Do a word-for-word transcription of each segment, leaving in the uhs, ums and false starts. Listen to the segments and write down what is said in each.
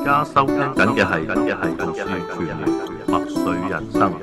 而家收聽緊嘅係緊嘅係讀書權墨水人生。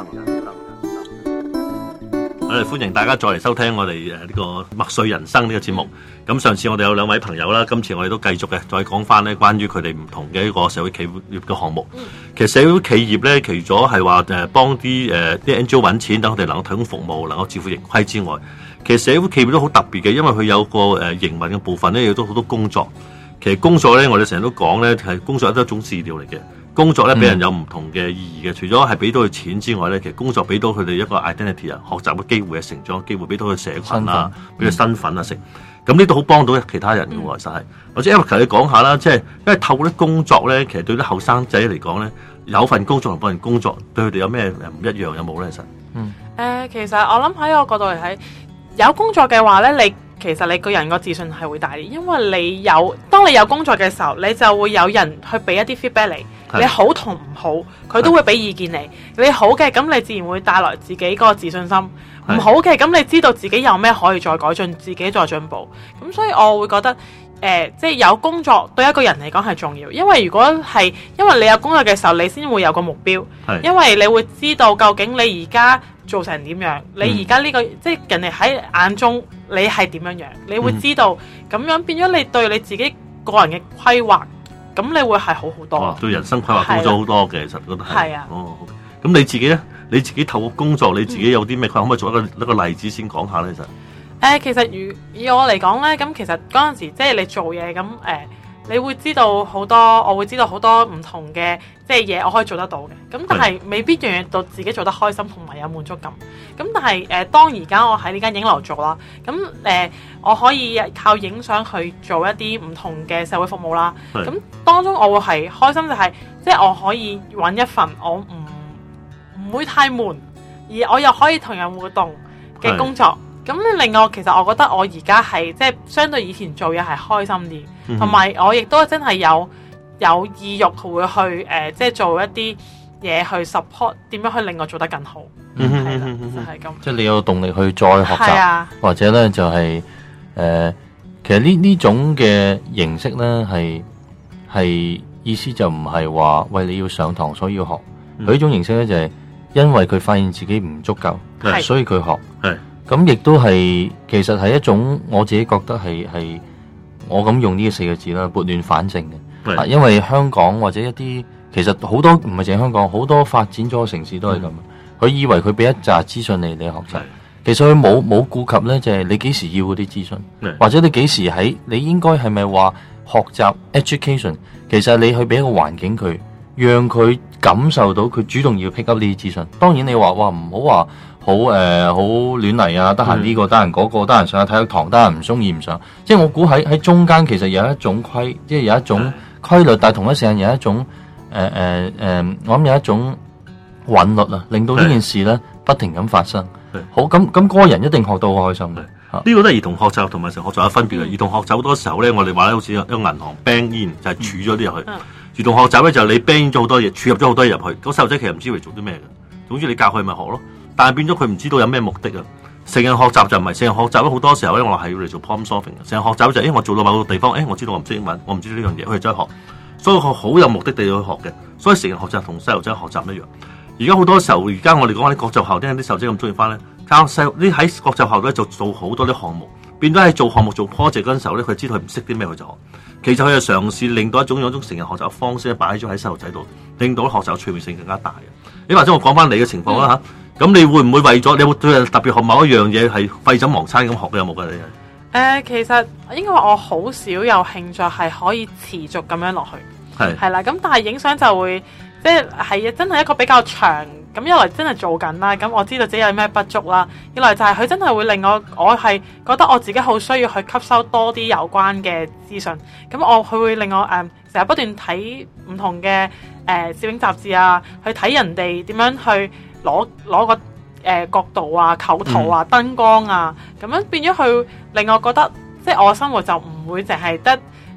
我哋歡迎大家再嚟收聽我哋誒呢個墨水人生呢個節目。咁上次我哋有兩位朋友啦，今次我哋都繼續嘅，再講翻咧關於佢哋唔同嘅一個社會企業嘅項目。其實社會企業咧，除咗係話誒幫啲誒啲 N G O 揾錢，等佢哋能夠提供服務，能夠自負盈虧之外，其實社會企業都好特別嘅，因為佢有個誒營運嘅部分咧，亦都好多工作。其實工作咧，我哋成日都講咧，係工作都係一種治療嚟嘅。工作咧俾人有唔同嘅意義嘅，除咗係俾到佢錢之外咧，其實工作俾到佢哋一個 identity 啊，學習嘅機會啊，成長嘅機會，俾到佢社群啊，俾佢身份啊，成咁呢都好幫到其他人嘅喎，實係。或者 Erica 你講下啦，即係因為透過啲工作咧，其實對啲後生仔嚟講咧，有份工作同冇份工作對佢哋有咩唔一樣有冇咧？其實嗯誒，其實我諗喺我角度嚟睇，有工作嘅話咧，你其實你個人個自信係會大啲，因為你有當你有工作嘅時候，你就會有人去俾一啲 feedback 你。你好同唔好，佢都會俾意見你。你好嘅，咁你自然會帶來自己個自信心；唔好嘅，咁你知道自己有咩可以再改進，自己再進步。咁所以我會覺得，誒、呃，即係有工作對一個人嚟講係重要。因為如果係因為你有工作嘅時候，你先會有個目標。因為你會知道究竟你而家做成點樣，你而家呢個、嗯、即係人哋喺眼中你係點樣樣，你會知道咁、嗯、樣變咗你對你自己個人嘅規劃。咁你會係好好多、哦，對人生規劃高咗好多嘅，其實覺得係。係啊。哦，咁你自己咧？你自己透過工作，你自己有啲咩規劃？可唔可以做一個一個例子先講下咧？其實。誒、呃，其實如以我嚟講咧，咁其實嗰陣時即係你做嘢咁誒，你會知道好多，我會知道好多唔同嘅即係嘢，我可以做得到嘅。咁但係未必樣樣到自己做得開心同埋有滿足感。咁但係誒、呃，當而家我喺呢間影樓做啦，咁誒、呃，我可以靠影相去做一啲唔同嘅社會服務啦。咁當中我會係開心就係、是，即係我可以揾一份我唔唔會太悶，而我又可以同人互動嘅工作。咁令我其實我覺得我而家係即係相對以前做嘢係開心啲，同、嗯、埋我亦都真係有有意欲會去誒、呃，即係做一啲嘢去 support 點樣去令我做得更好。嗯係啦，就係、是、咁。即係你有動力去再學習，啊、或者咧就係、是、誒、呃，其實呢呢種嘅形式咧係係意思就唔係話喂你要上堂所以要學，佢、嗯、呢種形式咧就係因為佢發現自己唔足夠，所以佢學。係。咁亦都係，其實係一種我自己覺得係係，我咁用呢四個字啦，撥亂反正嘅。啊，因為香港或者一啲其實好多唔係淨係香港，好多發展咗嘅城市都係咁。佢、嗯、以為佢俾一紮資訊你，你學習，其實佢冇冇顧及咧，就係、是、你幾時要嗰啲資訊，或者你幾時喺，你應該係咪話學習 education？ 其實你去俾一個環境佢，讓佢感受到佢主動要 pick up 呢啲資訊。當然你話哇唔好話。好誒，好亂嚟啊！得閒呢個，得閒嗰個，得閒上下體育堂，得閒唔中意唔上。即係我估喺喺中間，其實有一種規，即係有一種規律，但係同一時間有一種誒誒誒，我諗有一種韻律啊，令到呢件事咧不停咁發生。好，咁咁嗰個人一定學到好開心嘅。呢、這個都係兒童學習同埋成學習有分別嘅。兒童學習好多時候咧，我哋話咧好似一個銀行 bank in 就係儲咗啲入去。兒童學習咧就係你 bank 咗好多嘢，儲入咗好多嘢入去。嗰細路仔其實唔知佢做啲咩嘅，總之你教佢咪學咯。但係變咗佢唔知道有咩目的啊！成人學習就唔係，成人學習咧好多時候咧，我係要嚟做 problem solving 嘅。成人學習就係、是，因為我做到某個地方，誒，我知道我唔識英文，我唔知道呢樣嘢，佢就去學，所以佢好有目的地去學嘅。所以成人學習同細路仔學習一樣。而家好多時候，而家我哋講啲國際學校，點解啲細路仔咁中意翻咧？教細啲喺國際學校咧就做好多啲項目，變咗喺做項目做 project 嗰陣時候咧，佢知道佢唔識啲咩佢就學。其實佢就嘗試令到一種有一種成人學習嘅方式擺咗喺細路仔度，令到學習趣味性更加大嘅。你或者我講翻你嘅情況啦嚇。咁你會唔會為咗你會對特別學某一樣嘢係廢寢忘餐咁學嘅有冇㗎你？誒、呃，其實應該話我好少有興趣係可以持續咁樣落去，係係啦。咁但係影相就會即係係真係一個比較長咁，一來真係做緊啦，咁我知道自己有咩不足啦；二來就係佢真係會令我我係覺得我自己好需要去吸收多啲有關嘅資訊。咁我佢會令我誒成日不斷睇唔同嘅誒、呃、攝影雜誌啊，去睇人哋點樣去。攞攞個誒、呃、角度啊、構圖啊、燈光啊，咁樣變咗佢令我覺得，即係我生活就唔會淨係得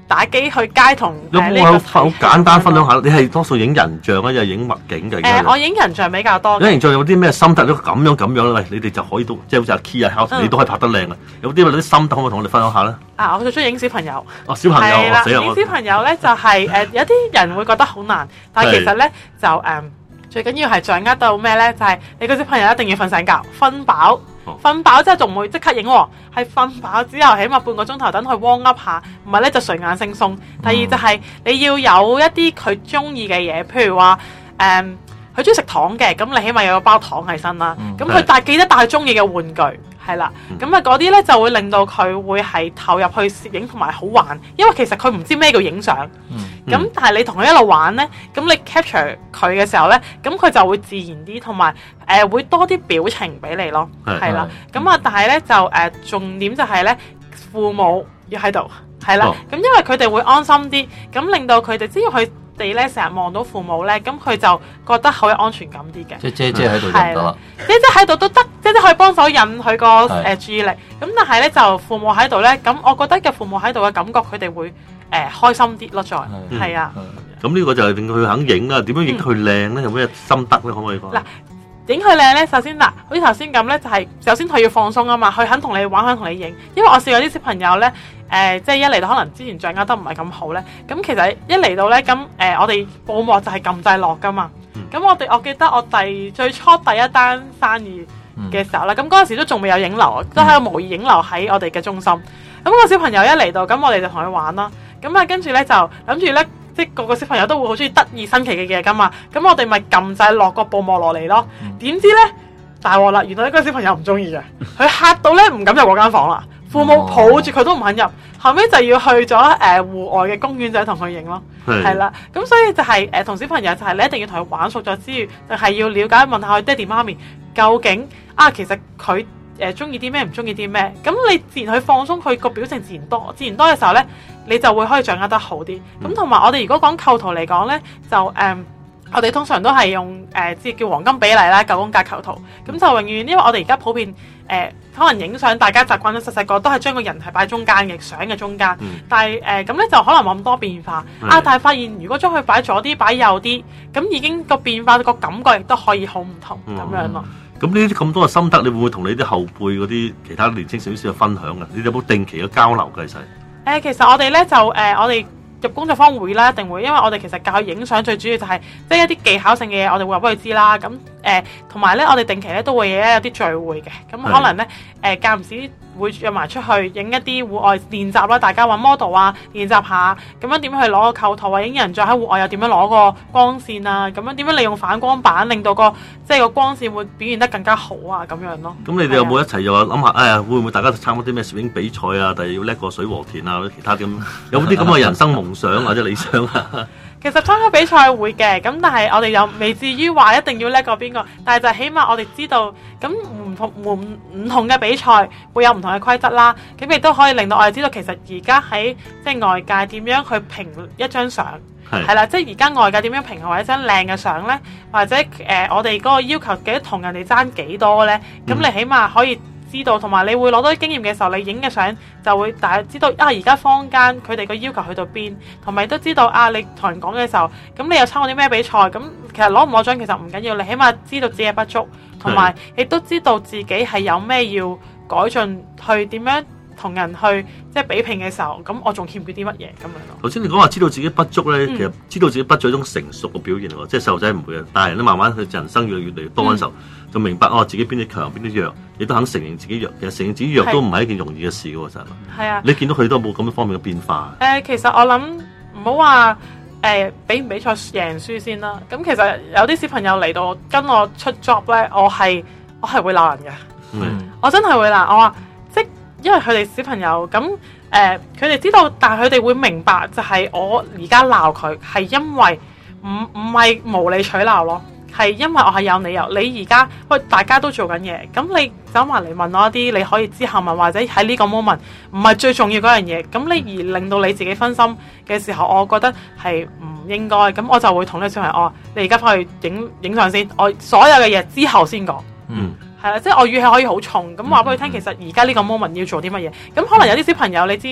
打機去街同有冇好好簡單分享下？你係多數影人像啊，又影物景嘅？ 誒，我影人像比較多。 影人像有啲咩心得咧？咁樣咁樣咧，喂，你哋就可以都即係好似阿 Key 啊，你都可以拍得靚啊！有啲啲心得可唔可以同我哋分享下咧？ 啊，我最中意影小朋友。 哦，小朋友， 係啦， 死啦！ 影小朋友咧就係誒，有啲人會覺得好難，但係其實咧就誒。最緊要係掌握到咩咧？就係、是、你個小朋友一定要瞓醒覺，瞓飽，瞓飽之後仲唔會即刻影喎，係瞓飽之後起碼半個鐘頭等佢 warm up 下，唔係咧就睡眼惺忪。第二就係你要有一啲佢中意嘅嘢，譬如話誒，佢中意食糖嘅，咁你起碼有個包糖喺身啦。咁佢但係記得帶佢中意嘅玩具。係啦，咁啊嗰啲咧就會令到佢會係投入去攝影同埋好玩，因為其實佢唔知咩叫影相，咁、嗯、但係你同佢一路玩咧，咁你 capture 佢嘅時候咧，咁佢就會自然啲，同埋誒會多啲表情俾你咯，係啦，咁啊但係咧就誒、呃、重點就係咧父母要喺度，係啦，咁、哦、因為佢哋會安心啲，咁令到佢哋只要佢哋咧成日望到父母咧，咁佢就覺得好有安全感啲嘅。 即係姐姐喺度就得啦， 姐姐喺度都得，姐姐可以幫手引佢個誒注意力。咁但係咧就父母喺度咧，咁我覺得嘅父母喺度嘅感覺，佢哋會誒、呃、開心啲咯，再係啊。咁呢個就係令佢肯影啦。點樣影佢靚咧？有咩心得咧？可唔可以講？嗱，影佢靚咧，首先嗱，好似頭先咁咧，就係、是、首先佢要放鬆啊嘛，佢肯同你玩，肯同你影。因為我試過啲小朋友咧。誒、呃，即係一嚟到可能之前掌握得唔係咁好咧，咁其實一嚟到咧，咁誒、呃，我哋布幕就係撳掣落噶嘛，咁、嗯、我哋我記得我第最初第一單生意嘅時候咧，咁嗰陣時都仲未有影樓，都喺個模擬影樓喺我哋嘅中心，咁、那個小朋友一嚟到，咁我哋就同佢玩啦，咁啊跟住咧就諗住咧，即係個個小朋友都會好中意得意新奇嘅嘢噶嘛，咁我哋咪撳掣落個布幕落嚟咯，點、嗯、知咧大鑊啦，原來呢個小朋友唔中意嘅，佢嚇到咧唔敢入嗰間房啦。父母抱住佢都唔肯入，後尾就要去咗誒戶外嘅公園仔同佢影咯，係啦，咁所以就係誒同小朋友就係你一定要同佢玩熟咗之餘，就係、是、要了解問下佢爹哋媽咪究竟啊其實佢誒中意啲咩唔中意啲咩，咁你自然去放鬆佢個表情自然多，自然多嘅時候咧，你就會可以掌握得好啲。咁同埋我哋如果講構圖嚟講咧，就誒。嗯我哋通常都係用誒即係叫黃金比例啦，九宮格構圖，咁就永遠，因為我哋而家普遍誒、呃、可能影相，大家習慣咗細細個都係將個人係擺中間嘅相嘅中間，嗯、但係誒咁咧就可能冇咁多變化啊！但係發現如果將佢擺左啲、擺右啲，咁已經個變化個感覺亦都可以好唔同咁、嗯、樣咯。咁呢啲咁多嘅心得，你會唔會同你啲後輩嗰啲其他年青小師去分享啊？你哋有冇定期嘅交流嘅？其實誒，其實我哋咧就誒、呃、我哋。入工作坊會啦，一定會，因為我哋其實教佢影相最主要就係即係一啲技巧性嘅嘢，我哋會話俾佢知啦。咁誒同埋咧，我哋定期咧都會有有啲聚會嘅，咁可能咧誒間唔時會約埋出去影一啲戶外練習啦，大家揾 model 啊練習下，咁樣點樣去攞個構圖啊，影人像喺戶外又點樣攞個光線啊，咁樣點樣利用反光板令到個即係個光線會表現得更加好啊，咁樣咯。咁你哋有冇一齊又話諗下，哎呀會唔會大家參加啲咩攝影比賽啊？第日要叻過水和田啊，或者其他啲咁，有冇啲咁嘅人生夢想或者理想啊？其實參加比賽會嘅，咁但係我哋又未至於話一定要叻過邊個，但係就起碼我哋知道，咁唔同唔唔同嘅比賽會有唔同嘅規則啦，咁亦都可以令到我哋知道，其實而家喺即係外界點樣去評一張相，係啦，即係而家外界點樣評或一張靚嘅相咧，或者誒、呃、我哋嗰個要求幾同人哋爭幾多咧，咁你起碼可以知道，同埋你會攞到啲經驗嘅時候，你影嘅相就會大家知道啊！而家坊間佢哋個要求去到邊，同埋都知道啊！你同人講嘅時候，咁你又參加啲咩比賽？咁其實攞唔攞獎其實唔緊要，你起碼知道自己嘅不足，同埋亦都知道自己係有咩要改進，去點樣同人去即係比拼嘅時候，咁我仲欠缺啲乜嘢咁樣咯？頭先你講話知道自己不足咧，嗯、其實知道自己不足係一種成熟嘅表現喎，即係細路仔唔會嘅，但係咧慢慢佢人生越嚟越嚟越多嘅時候。嗯就明白哦，自己邊啲強邊啲弱，你都肯承認自己弱。其實承認自己弱都唔係一件容易嘅事嘅喎，真係。係啊，你見到佢都冇咁樣方面嘅變化。誒、呃，其實我諗唔好話誒比唔比賽贏輸先啦。咁其實有啲小朋友嚟到跟我出 job 咧，我係我係會鬧人嘅。嗯，我真係會鬧。我話即因為佢哋小朋友咁誒，佢、呃、哋知道，但係佢哋會明白就係我而家鬧佢係因為唔唔係無理取鬧咯。係因為我係有理由，你而家喂大家都做緊嘢，咁你走埋嚟問我一啲，你可以之後問，或者喺呢個 moment 唔係最重要嗰樣嘢，咁你而令到你自己分心嘅時候，我覺得係唔應該，咁我就會同呢個小朋友話，你而家翻去影影相先，我所有嘅嘢之後先講。嗯，係啦，即係我語氣可以好重，咁話俾佢聽，其實而家呢個 moment 要做啲乜嘢，咁可能有啲小朋友你知。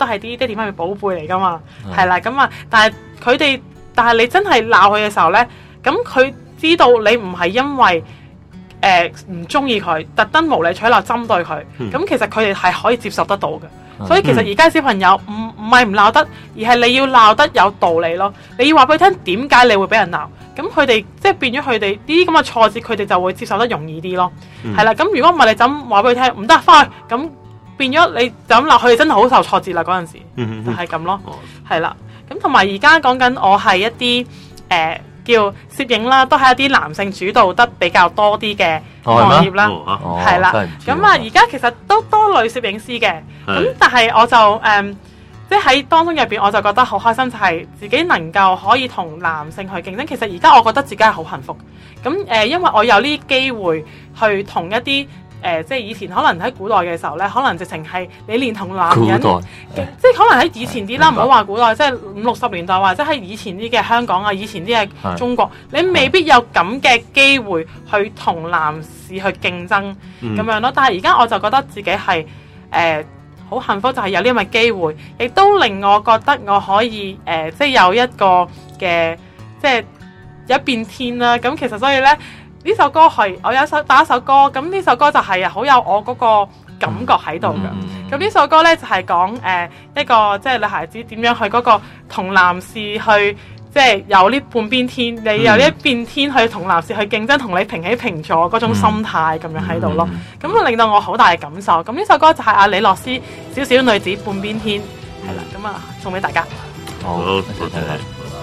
都係啲爹哋媽咪寶貝嚟噶嘛，係啦咁啊，但係佢哋，但係你真係鬧佢嘅時候咧，咁佢知道你唔係因為誒唔中意佢，特登無理取鬧針對佢，咁、嗯、其實佢哋係可以接受得到嘅。嗯、所以其實而家小朋友唔唔係唔鬧得，而係你要鬧得有道理咯。你要話俾佢聽點解你會俾人鬧，咁佢哋即係變咗佢哋呢啲咁嘅挫折，佢哋就會接受得容易啲咯。係啦、嗯，咁如果唔係你就咁話俾佢聽，唔得翻去，咁變咗你就咁鬧，佢哋真係好受挫折啦嗰陣時，嗯、就係咁咯。係啦、哦，咁同埋而家講緊我係一啲誒。呃叫攝影啦，都係一啲男性主導得比較多啲嘅行業啦，係啦。咁啊，而家其實都多女攝影師嘅，咁但係我就誒、嗯，即係喺當中入邊，我就覺得好開心，就係自己能夠可以同男性去競爭。其實而家我覺得自己係好幸福。咁誒、呃，因為我有呢啲機會去同一啲。誒、呃，即係以前可能喺古代嘅時候咧，可能直情係你連同男人，即係可能喺以前啲啦，唔好話古代，即係五六十年代或者喺以前啲嘅香港啊，以前啲嘅中國，你未必有咁嘅機會去同男士去競爭咁、嗯、樣咯。但係而家我就覺得自己係誒好幸福，就係有呢咁嘅機會，亦都令我覺得我可以誒、呃，即係有一個嘅即係有一片天啦。咁其實所以咧。呢首歌係我有一首打一首歌，咁呢首歌就係好有我嗰個感覺喺度嘅。咁呢、嗯、首歌呢，就係講誒一個即係女孩子點樣去嗰個同男士去即係有呢半邊天，你有呢一片天去同男士去競爭，同你平起平坐嗰種心態咁樣喺度咯。咁、嗯、令到我好大嘅感受。咁呢首歌就係阿李樂詩小小女子半邊天，係啦、嗯，咁啊送俾大家。好，多謝晒。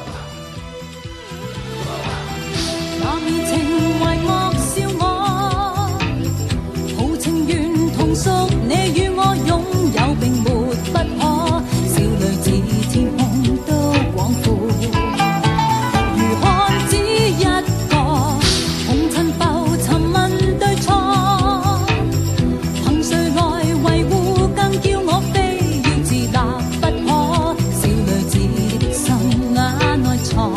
莫笑我，豪情願同屬你與我擁有並沒不可。小女子天空都廣闊，如漢子一個，紅塵浮沉問對錯，憑誰來維護更叫我非要自立不可。小女子的心眼內藏。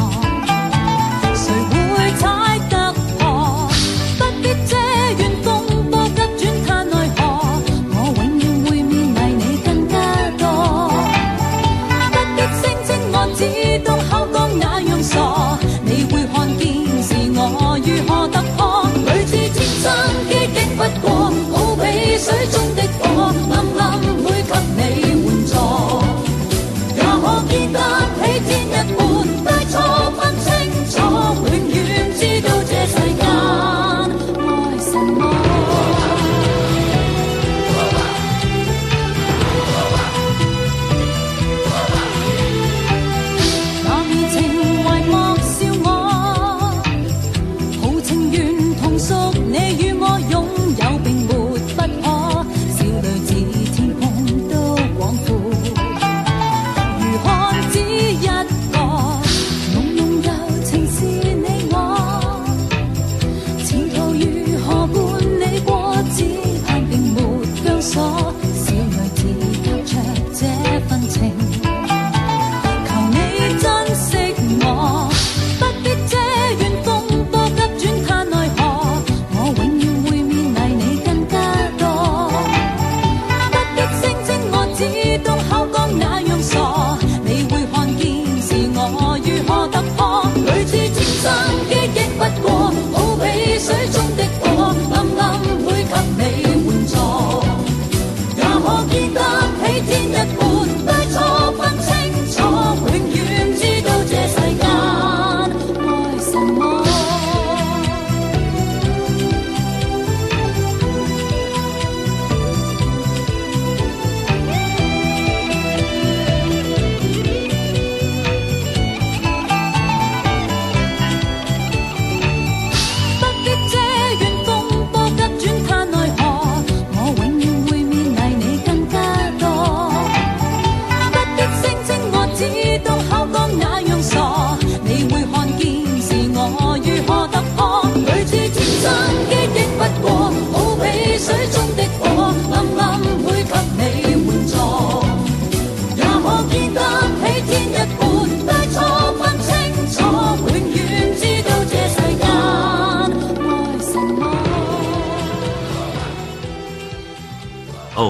水中的火，暗暗會給你援助，也可見得起天一半，對錯分清楚，永遠知道這世間愛什麼。那面情懷莫笑我，豪情願同屬你與我擁有並沒不可。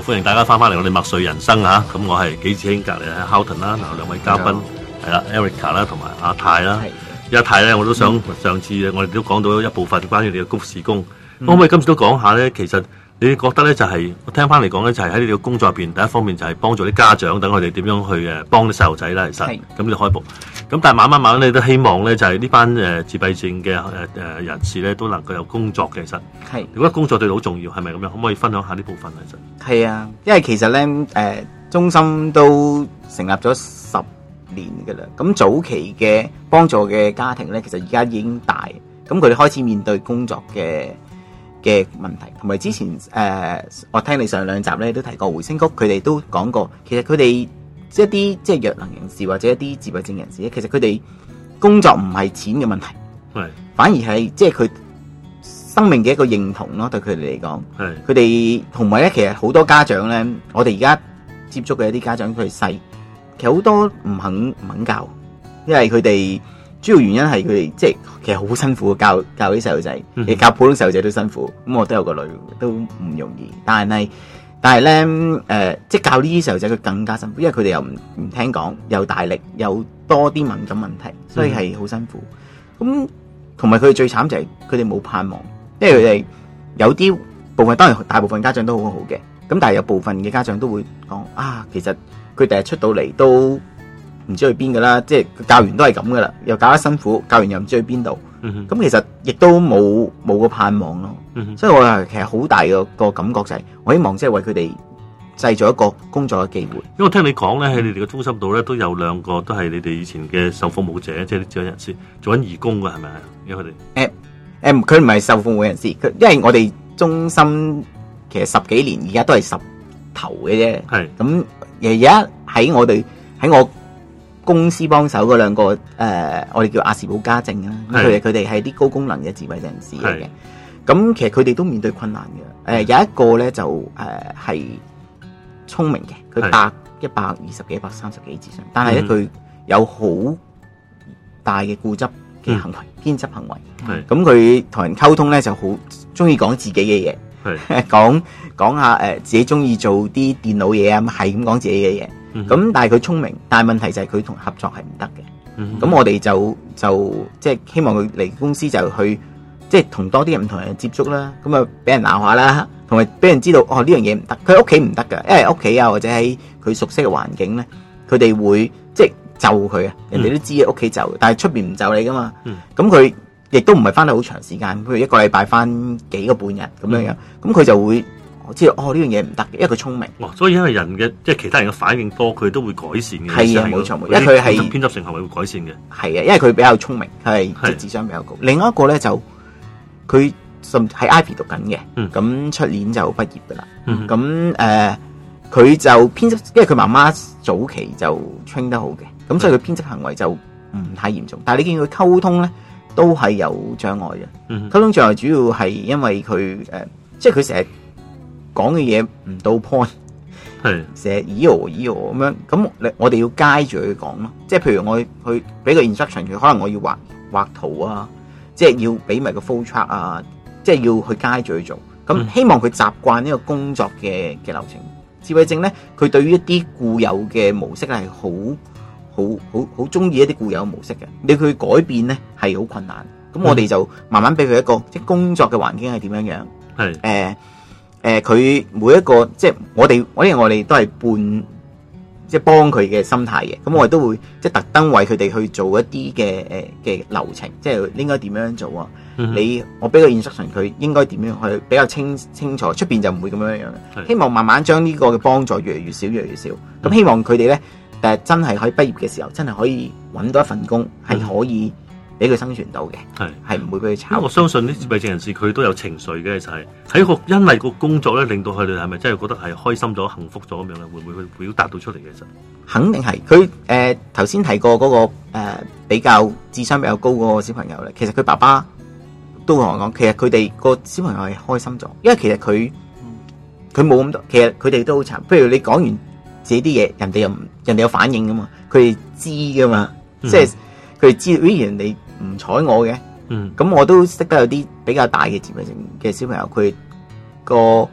歡迎大家翻返嚟我哋麥穗人生嚇，咁我係紀志興，隔離係 Houghton 啦，嗱兩位嘉賓係啦 Erica 啦同埋阿泰啦。阿泰咧，我都想、嗯、上次我哋都講到一部分關於你嘅工事工，嗯、可唔可以今次都講下咧？其實你覺得咧就係、是、我聽翻嚟講咧，就係喺你嘅工作入邊，第一方面就係幫助啲家長等佢哋點樣去誒幫啲細路仔啦。其實咁你開步，咁但係慢慢慢慢你都希望咧就係呢班誒自閉症嘅誒誒人士咧都能夠有工作嘅。其實係，如果工作對你好重要，係咪咁樣？可唔可以分享下呢部分啊？其實係啊，因為其實咧誒、呃、中心都成立咗十年㗎啦，咁早期嘅幫助嘅家庭咧，其實而家已經大，咁佢哋開始面對工作嘅嘅問題，同埋之前誒、呃，我聽你上兩集咧都提過回聲谷，佢哋都講過，其實佢哋一啲即係弱能人士或者一啲自閉症人士咧，其實佢哋工作唔係錢嘅問題，係反而係即係佢生命嘅一個認同咯，對佢哋嚟講，係佢哋同埋咧，其實好多家長咧，我哋而家接觸嘅一啲家長，佢哋細。其實好多唔肯唔肯教，因為佢哋主要原因係佢哋即係其實好辛苦教教啲細路仔，你、嗯、教普通細路仔都辛苦。咁我都有個女，都唔容易。但係但係咧誒，即係教呢啲細路仔佢更加辛苦，因為佢哋又唔唔聽講，又大力，又多啲敏感問題，所以係好辛苦。咁同埋佢哋最慘就係佢哋冇盼望，因為佢哋有啲部分當然大部分家長都好好嘅，咁但係有部分嘅家長都會講啊，其實。佢第日出到嚟都唔知去邊噶啦，即係教完都係咁噶啦，又教得辛苦，教完又唔知去邊度。咁、嗯、其實亦都冇冇個盼望咯。嗯、所以我係其實好大個個感覺就係、是，我希望即係為佢哋製造一個工作嘅機會。 因為我聽你講咧，喺你哋嘅中心度咧都有兩個都係你哋以前嘅受服務者，即係啲智障人士做緊義工噶，係咪啊？因為佢哋誒誒，佢唔係受服務人士，佢因為我哋中心其實十幾年，而家都係十頭嘅啫。係咁。而家喺我哋喺我公司幫手嗰兩個誒、呃，我哋叫亞氏保加症啦。佢哋佢哋係啲高功能嘅自閉症人士嚟嘅。咁其實佢哋都面對困難嘅。誒、呃、有一個咧就誒係聰明嘅，佢百一百二十幾、一百三十幾智商，但係咧佢有好大嘅固執嘅行為、嗯、偏執行為。咁佢同人溝通咧就好中意講自己嘅嘢。係講講下誒、呃，自己中意做啲電腦嘢啊，係咁講自己嘅嘢。咁、嗯、但係佢聰明，但係問題就係佢同合作係唔得嘅。咁、嗯、我哋就就即係希望佢嚟公司就去即係同多啲唔同人接觸啦。咁啊俾人鬧下啦，同埋俾人知道哦呢樣嘢唔得，佢屋企唔得噶，因為屋企啊或者喺佢熟悉嘅環境咧，佢哋會即係就佢啊，人哋都知嘅屋企就，但係出邊唔就你噶嘛。咁佢。亦都唔係翻到好長時間，譬如一個禮拜翻幾個半日咁樣樣，咁、嗯、佢就會知道哦呢樣嘢唔得嘅，因為佢聰明。哦，所以因為人嘅即係其他人嘅反應多，佢都會改善嘅。係啊，冇錯冇錯，因為佢係偏執性行為會改善嘅。係啊，因為佢比較聰明，係即係智商比較高。另外一個咧就佢甚至喺 Ivy 讀緊嘅，咁、嗯、出年就畢業噶啦。咁誒佢就偏執，因為佢媽媽早期就 train 得好嘅，咁所以佢偏執行為就唔太嚴重。但係你見佢溝通咧，都係有障礙嘅。溝、嗯、通障礙主要係因為佢誒、呃，即係佢成日講嘅嘢唔到 point，係成日咦哦咦哦咁樣。咁我哋要街住佢講咯。即係譬如我去俾個 instruction 佢，可能我要畫畫圖啊，即係要俾埋個 flow chart 啊，即係要去街住去做。咁希望佢習慣呢個工作嘅嘅流程。自閉症咧，佢對於一啲固有嘅模式係好。好好好中意一啲固有模式嘅，你佢改變咧係好困難。咁我哋就慢慢俾佢一個即係工作嘅環境係點樣樣。係誒誒，佢、呃、每一個即係我哋，我哋我哋都係半即係幫佢嘅心態嘅。咁我哋都會即係特登為佢哋去做一啲嘅誒嘅流程，即係應該點樣做啊？嗯、你我俾個 instruction 佢應該點樣去比較清清楚，出邊就唔會咁樣樣嘅。希望慢慢將呢個嘅幫助越嚟越少，越嚟越少。咁希望佢哋咧。但係真係可以畢業嘅時候，真係可以揾到一份工，係、嗯、可以俾佢生存到嘅，係係唔會俾佢炒。我相信啲自閉症人士佢都有情緒嘅，就係喺個因為個工作咧，令到佢哋係咪真係覺得係開心咗、幸福咗咁樣咧？會唔會去表達到出嚟嘅？其實肯定係佢誒頭先提過嗰、那個誒、呃、比較智商比較高嗰個小朋友咧，其實佢爸爸都同我講，其實佢哋個小朋友係開心咗，因為其實佢佢冇咁多，其實佢哋都好慘。譬如你講完自己啲嘢，人哋又唔人哋有反應噶嘛，佢哋知噶嘛，嗯、即係佢哋知，咦人哋唔睬我嘅，咁、嗯、我都識得有啲比較大嘅自閉症嘅小朋友，佢個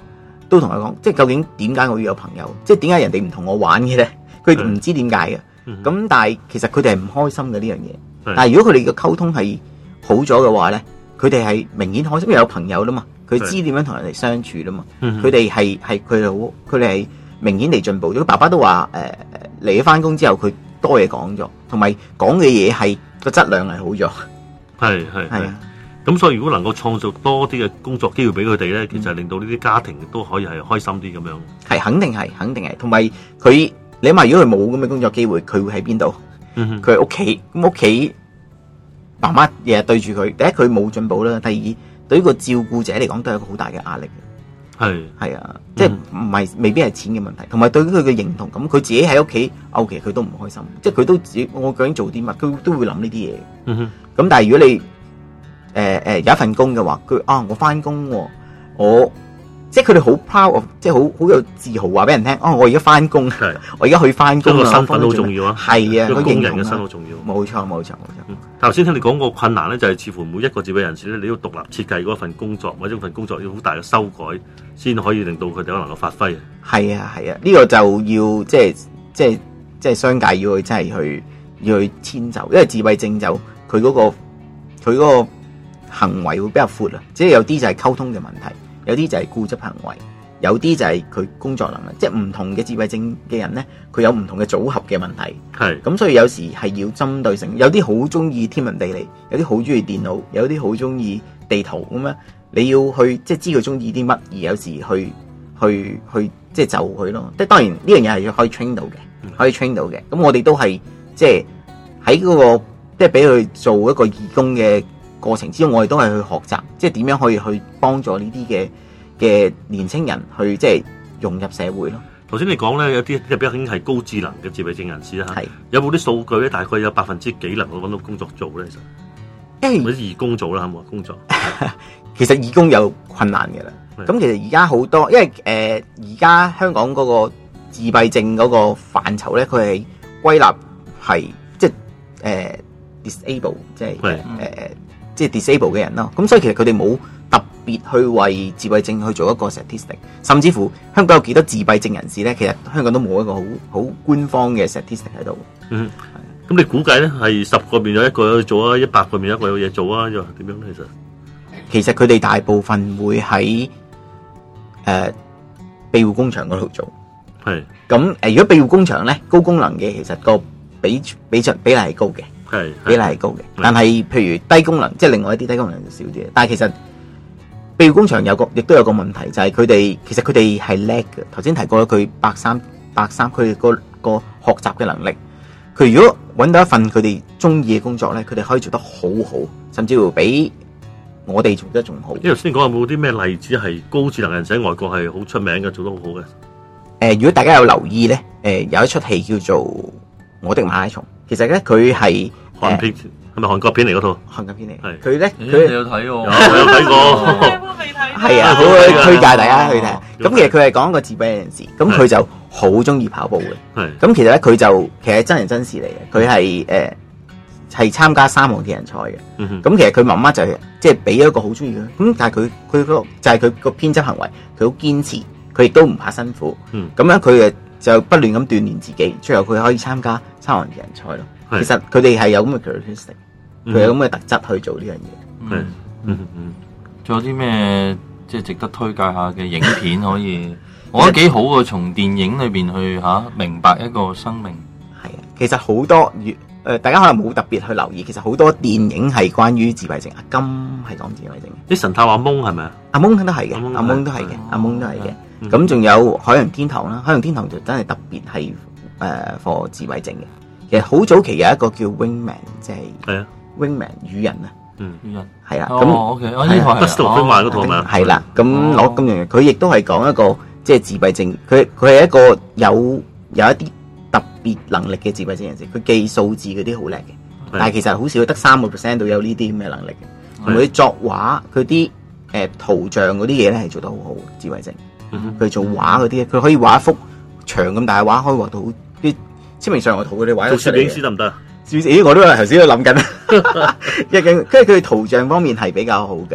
都同佢講，即係究竟點解我要有朋友？即係點解人哋唔同我玩嘅咧？佢唔知點解嘅。咁、嗯、但係其實佢哋係唔開心嘅呢樣嘢。但係如果佢哋嘅溝通係好咗嘅話咧，佢哋係明顯開心，因為有朋友啦嘛，佢知點樣同人哋相處啦嘛。佢哋係係佢哋好，佢哋係明顯地進步咗。爸爸都話誒嚟咗翻工之後，佢多嘢講咗，同埋講嘅嘢係個質量係好咗。係係係啊。 咁所以如果能夠創造多啲嘅工作機會俾佢哋咧，其實令到呢啲家庭都可以係開心啲咁樣。 係肯定係，肯定係。同埋佢，你諗下，如果佢冇咁嘅工作機會，佢會喺邊度？佢喺屋企，咁屋企媽媽日日對住佢，第一佢冇進步啦，第二對於個照顧者嚟講都係一個好大嘅壓力。係係啊，嗯、即係唔係未必係錢嘅問題，同埋對於佢嘅認同感，佢自己喺屋企，O K，佢都唔開心，即係佢都自己我究竟做啲乜，佢都會諗呢啲嘢。咁、嗯、但係如果你誒誒、呃、有一份工嘅話，佢啊我翻工，我即係佢哋好 proud， 即係好好有自豪話俾人聽，哦我而家翻工，我而家去翻工，個身份好重要啊，係啊， 個工人嘅身好重要， 冇錯冇錯冇錯。 頭先聽你講個困難咧，就係似乎每一個自閉人士咧，你要獨立設計嗰份工作，或者份工作要好大嘅修改，先可以令到佢哋可能夠發揮。 係啊係啊，呢、這個就要即係即係即係商界要去真係去要去遷就，因為自閉症就佢嗰、那個佢嗰個行為會比較闊啊，即係有啲就係溝通嘅問題，有啲就係固執行為，有啲就係佢工作能力，即係唔同嘅自閉症嘅人咧，佢有唔同嘅組合嘅問題。係咁，所以有時係要針對性，有啲好中意天文地理，有啲好中意電腦，有啲好中意地圖咁樣，你要去即係知佢中意啲乜，而有時去去去即係就佢咯。即係當然呢樣嘢係可以 train 到嘅，可以 train 到嘅。咁我哋都係即係喺嗰個即係俾佢做一個義工嘅過程之中，我哋都係去學習，即係點樣可以去幫助呢啲嘅嘅年青人去即係融入社會咯。 頭先你講咧，有啲即係比較已經係高智能嘅自閉症人士啦，係有冇啲數據咧？大概有百分之幾能夠揾到工作做咧？其實，或者義工做啦，係冇工作。 其實義工有困難嘅啦。咁其實而家好多，因為誒而家香港嗰個自閉症嗰個範疇咧，佢係歸納係即係誒、呃、disable， 即係誒、呃、即係 disable 嘅人咯。咁所以其實佢哋冇特別去為自閉症去做一個 statistic， 甚至乎香港有幾多自閉症人士咧？其實香港都冇一個好好官方嘅 statistic 喺度。 嗯，咁你估計咧係十個面有一個有做啊，一百個面有一個有嘢做啊，又點樣咧？其實其實佢哋大部分會喺誒庇護工場嗰度做。係咁誒，如果庇護工場咧高功能嘅，其實個比比比比例係高嘅，係比例係高嘅。但係譬如低功能，即係另外一啲低功能就少啲。但係其實庇護工場有個亦都有個問題，就係佢哋其實佢哋係叻嘅。頭先提過佢百三百三，佢哋個個學習嘅能力，佢如果揾到一份佢哋中意嘅工作咧，佢哋可以做得好好，甚至乎比我哋做得仲好。 因為先講有冇啲咩例子係高智能人士喺外國係好出名嘅，做得好好嘅？誒、 呃，如果大家有留意咧，誒、呃、有一出戲叫做《我的馬拉松》，其實咧佢係韓片，係咪韓國片嚟嗰套？ 韓國片嚟，係佢咧，佢你有睇喎？有有睇過， 係啊，好推介大家去睇。咁其實佢係講一個自閉人士，咁佢就好中意跑步嘅。係咁，其實咧佢就其實係真人真事嚟嘅，佢係誒係參加三項鐵人賽嘅。咁、嗯、其實佢媽媽就係即係俾咗一個好中意嘅，咁但係佢佢個就係佢個偏執行為，佢好堅持，佢亦都唔怕辛苦。嗯，咁樣佢誒就不斷咁鍛鍊自己，最後佢可以參加三項鐵人賽咯。其實佢哋係有咁嘅 characteristic， 佢有咁嘅特質去做呢樣嘢。 嗯嗯嗯，仲有啲咩即係值得推介下嘅影片可以？我覺得幾好啊！從電影裏邊去嚇明白一個生命。 係啊，其實好多誒、呃，大家可能冇特別去留意，其實好多電影係關於自閉症。阿金係講自閉症。 啲神探阿蒙係咪啊？ 阿蒙都係嘅，阿蒙都係嘅，阿蒙都係嘅。咁仲有海洋天堂啦，海洋天堂就真係特別係誒 for 自閉症嘅。其實好早期有一個叫 Wingman， 即係 Wingman 羽人啊，嗯，羽人係啦。咁 OK， 我呢套係 Dustin Hoffman 嗰套嘛， 係啦。咁攞金像獎，佢亦都係講一個即係自閉症，佢佢係一個有有一啲特別能力嘅自閉症人士，佢記數字嗰啲好叻嘅，但係其實好少得三個 percent 到有呢啲咁嘅能力嘅。同佢作畫，佢啲誒圖像嗰啲嘢咧係做得好好，自閉症。佢做畫嗰啲，佢可以畫一幅長咁大嘅畫，可以畫到啲清明上河圖嗰啲畫。 做攝影師得唔得？ 攝影師我都係頭先都諗緊，因為跟住佢圖像方面係比較好嘅，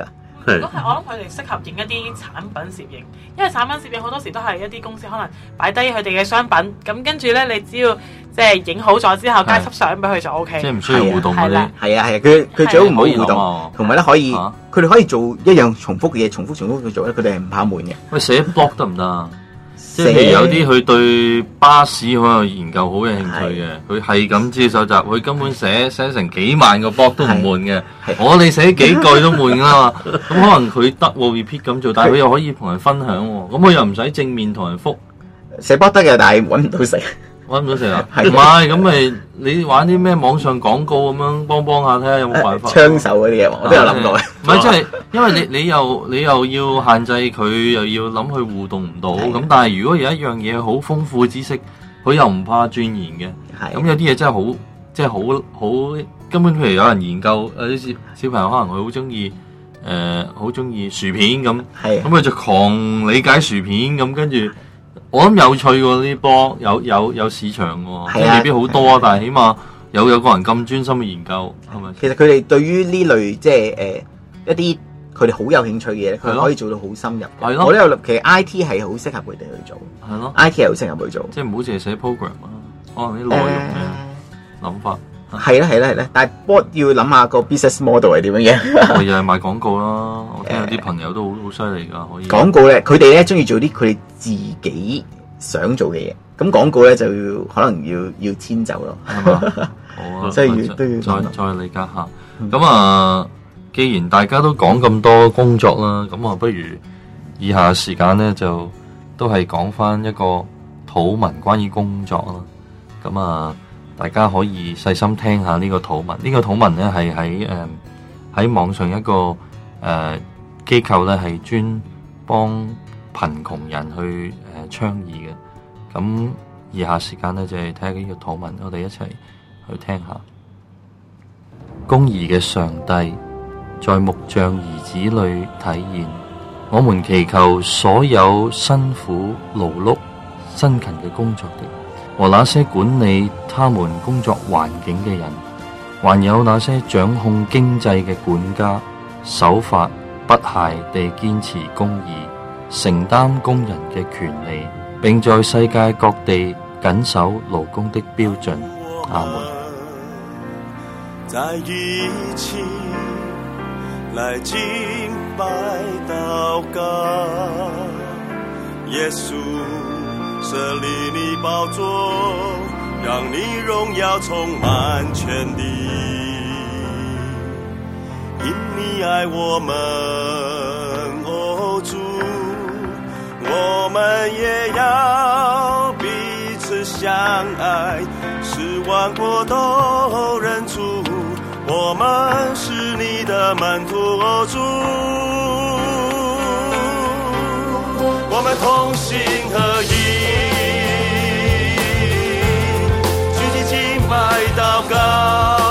如果係我諗佢哋適合影一啲產品攝影，因為產品攝影好多時都係一啲公司可能擺低佢哋嘅商品，咁跟住咧你只要即係影好咗之後加輯相俾佢就 O K。 即係唔需要互動嗰啲。 係啊係啊，佢佢最好唔好互動，同埋咧可以佢哋可以做一樣重複嘅嘢，重複重複去做咧，佢哋係唔怕悶嘅。 喂，寫 blog 得唔得啊？即係譬如有啲佢對巴士好有研究，好有興趣嘅，佢係咁資料搜集，佢根本寫寫成幾萬個 blog 都唔悶嘅。我哋寫幾句都悶㗎嘛，咁可能佢得喎 repeat 咁做，但係佢又可以同人分享喎，咁佢又唔使正面同人覆。 寫 blog 得嘅，但係揾唔到食。 揾唔到食啊？唔係咁咪你玩啲咩網上廣告咁樣幫幫下，睇下有冇辦法。槍手嗰啲嘢我都有諗到。唔係即係，因為你你又你又要限制佢，又要諗佢互動唔到。咁但係如果有一樣嘢好豐富嘅知識，佢又唔怕鑽研嘅。咁有啲嘢真係好，即係好好根本。譬如有人研究誒啲小小朋友，可能佢好中意誒好中意薯片咁，咁佢就狂理解薯片咁，跟住。我諗有趣喎，呢啲波有有有市場喎，即係未必好多，但係起碼有有個人咁專心嘅研究，係咪？ 其實佢哋對於呢類即係誒一啲佢哋好有興趣嘅嘢，佢可以做到好深入。係咯，我都有其實 I T 係好適合佢哋去做。係咯 ，I T 係好適合去做。 即係唔好淨係寫 program 啊，可能啲內容嘅諗法。 係啦係啦係啦，但係波要諗下個 business model 係點樣嘅。 我又係賣廣告啦，我聽有啲朋友都好好犀利㗎，可以。 廣告咧，佢哋咧中意做啲佢哋自己想做嘅嘢，咁廣告咧就要可能要要遷就咯，係嘛？ 好啊， 所以都要再再理解下。咁啊，既然大家都講咁多工作啦，咁啊，不如以下時間咧就都係講翻一個土文關於工作啦。咁啊，大家可以細心聽下呢個土文。呢、這個土文咧係喺誒喺網上一個誒、呃、機構咧係專幫貧窮人去誒、呃、倡議嘅。咁以下時間咧就係睇下呢個土文，我哋一齊去聽下。公義嘅上帝在木匠兒子裏體現，我們祈求所有辛苦勞碌辛勤嘅工作的，和那些管理他們工作環境嘅人，還有那些掌控經濟嘅管家，守法不懈地堅持公義，承擔工人嘅權利，並在世界各地謹守勞工的標準。阿門。 在一起來敬拜禱告，耶穌設立你寶座，讓你榮耀充滿全地，因你愛我們，哦主，我們也要彼此相愛，使萬國都認出我們是你的門徒，哦主，我們同心合意，舉起敬拜禱告，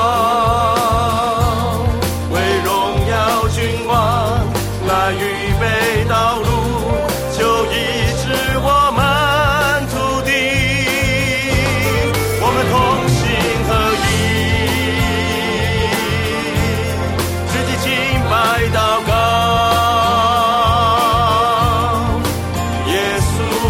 為榮耀君王來預備道路，就醫治我們土地，我們同心合意。禱告，耶穌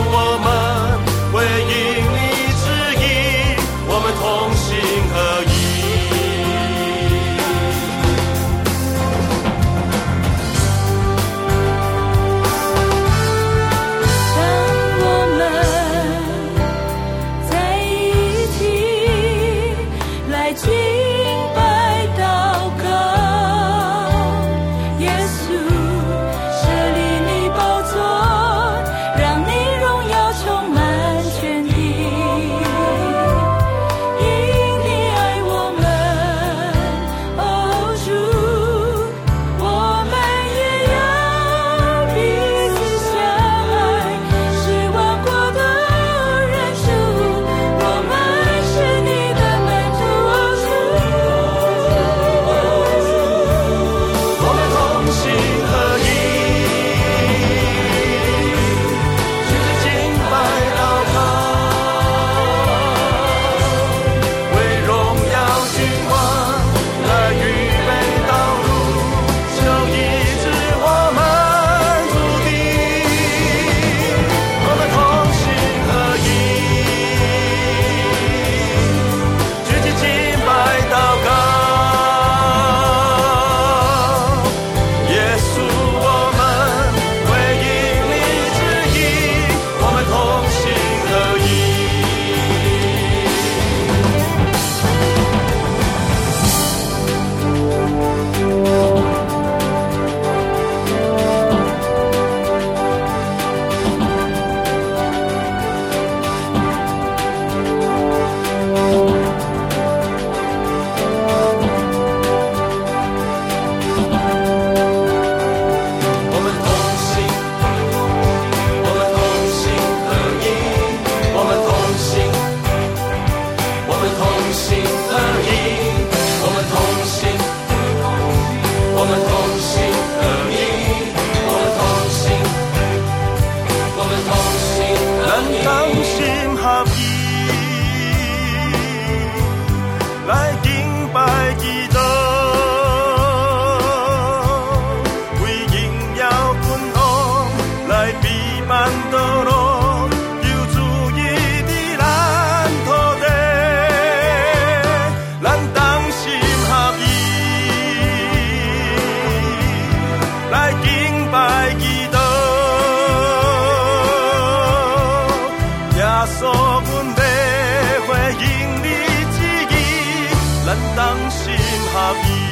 坦蕩心合意。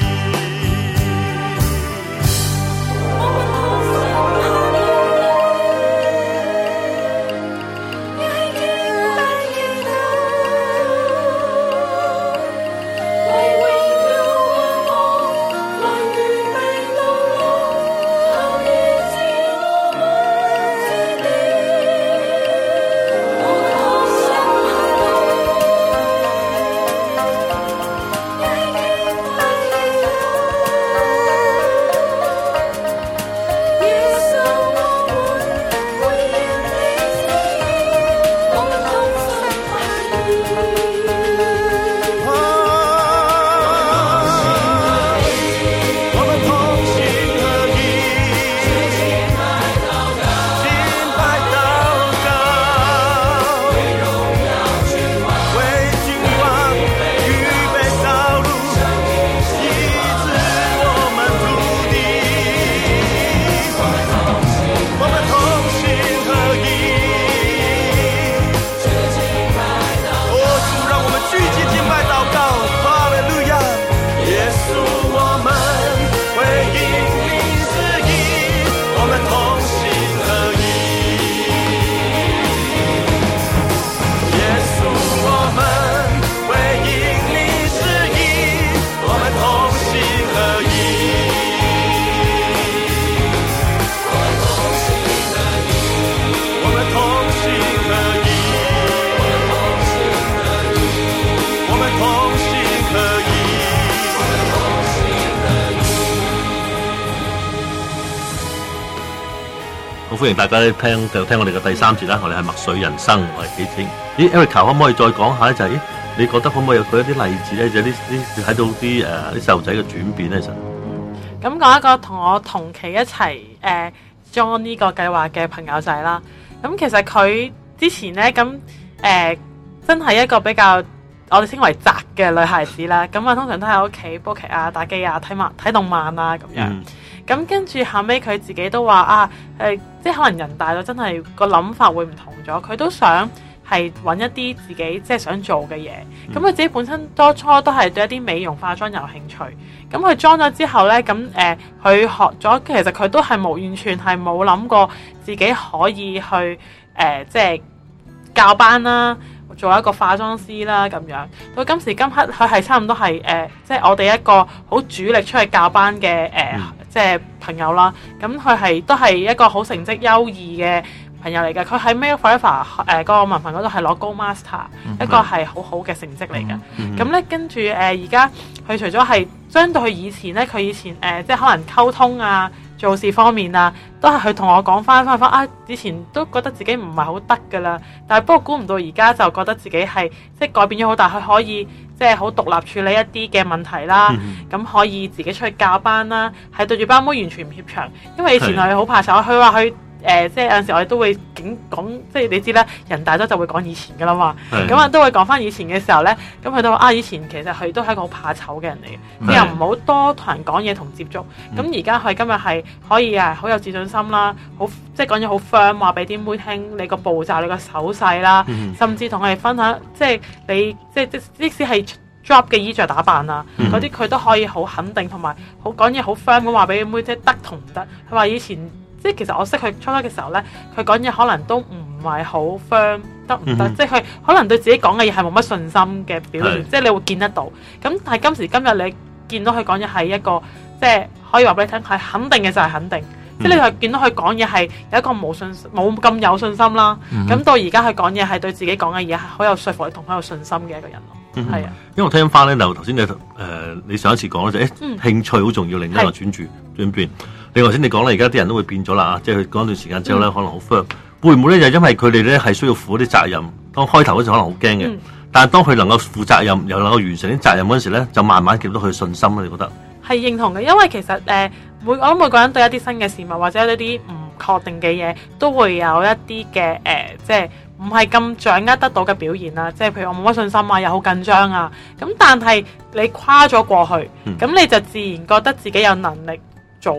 歡迎大家聽就聽我哋嘅第三節啦，我哋係麥穗人生，我係紀清。咦 Erica 可唔可以再講下咧？就係、是、咦，你覺得可唔可以有舉一啲例子咧？就啲啲睇到啲誒啲細路仔嘅轉變咧？其實咁講一個同我同期一齊誒 join 呢個計劃嘅朋友仔啦。咁其實佢之前咧咁誒真係一個比較我哋稱為宅嘅女孩子啦。咁啊通常都喺屋企煲劇啊、打機啊、睇漫睇動漫啊咁樣。嗯咁跟住後尾佢自己都話啊，誒、呃，即係可能人大咗，真係個諗法會唔同咗。佢都想係揾一啲自己即係想做嘅嘢。咁佢、嗯、自己本身當初都係對一啲美容化妝有興趣。咁佢裝咗之後呢，咁誒佢學咗，其實佢都係冇完全係冇諗過自己可以去誒、呃、即係教班啦，做一個化妝師啦咁樣。到今時今刻，佢係差唔多係誒、呃，即係我哋一個好主力出去教班嘅誒。呃嗯即係朋友啦，咁佢係都係一個好成績優異嘅朋友嚟嘅。佢喺 Make Forever 誒嗰個文憑嗰度係攞高 Master，、嗯、一個係好好嘅成績嚟嘅。咁咧、嗯嗯、跟住誒而家佢除咗係相對佢以前咧，佢以前誒、呃、即係可能溝通啊、做事方面啊，都係佢同我講翻翻翻啊，以前都覺得自己唔係好得㗎啦，但係不過估唔到而家就覺得自己係即係改變咗好大，佢可以。即係好獨立處理一啲嘅問題啦，咁、嗯、可以自己出去教班啦，係對住班妹完全唔怯場，因為以前佢好怕醜，佢話佢誒即係有陣時我哋都會警講，即係你知啦，人大咗就會講以前噶啦嘛，咁啊都會講翻以前嘅時候咧，咁佢都話啊以前其實佢都係一個好怕醜嘅人嚟嘅，即係唔好多同人講嘢同接觸，咁而家佢今日係可以啊好有自信心啦，好即係講嘢好 firm 話俾啲妹聽你個步驟、你個手勢啦，嗯、甚至同佢哋分享，即係你即係即即使係 job 嘅衣着打扮啊，嗰啲佢都可以好肯定同埋好講嘢好 firm 咁話俾啲妹即係得同唔得，佢話以前。即係其實我識佢初初嘅時候咧，佢講嘢可能都唔係好 firm 得唔得？嗯、即係佢可能對自己講嘅嘢係冇乜信心嘅表現，是即係你會見得到。咁但係今時今日你見到佢講嘢係一個，即係可以話俾你聽係肯定嘅就係肯定。嗯、即係你係見到佢講嘢係有一個冇信冇咁有信心啦。咁、嗯、到而家佢講嘢係對自己講嘅嘢係好有說服力同好有信心嘅一個人咯。係、嗯、啊， 因為我聽翻咧就頭先你誒、呃、你上一次講咧就誒、嗯、興趣好重要，另一個轉住轉變。你頭先你講咧，而家啲人都會變咗啦，即係佢講一段時間之後咧，嗯、可能好 firm，會唔會咧？就因為佢哋咧係需要負啲責任，當開頭嗰時可能好驚嘅，嗯、但係當佢能夠負責任，又能夠完成啲責任嗰陣時咧，就慢慢見到佢信心啦。你覺得？係認同嘅，因為其實誒、呃、每我諗每個人對一啲新嘅事物或者一啲唔確定嘅嘢，都會有一啲嘅誒，即係唔係咁掌握得到嘅表現啦。即係譬如我冇乜信心啊，又好緊張啊，咁但係你跨咗過去，咁、嗯、你就自然覺得自己有能力做。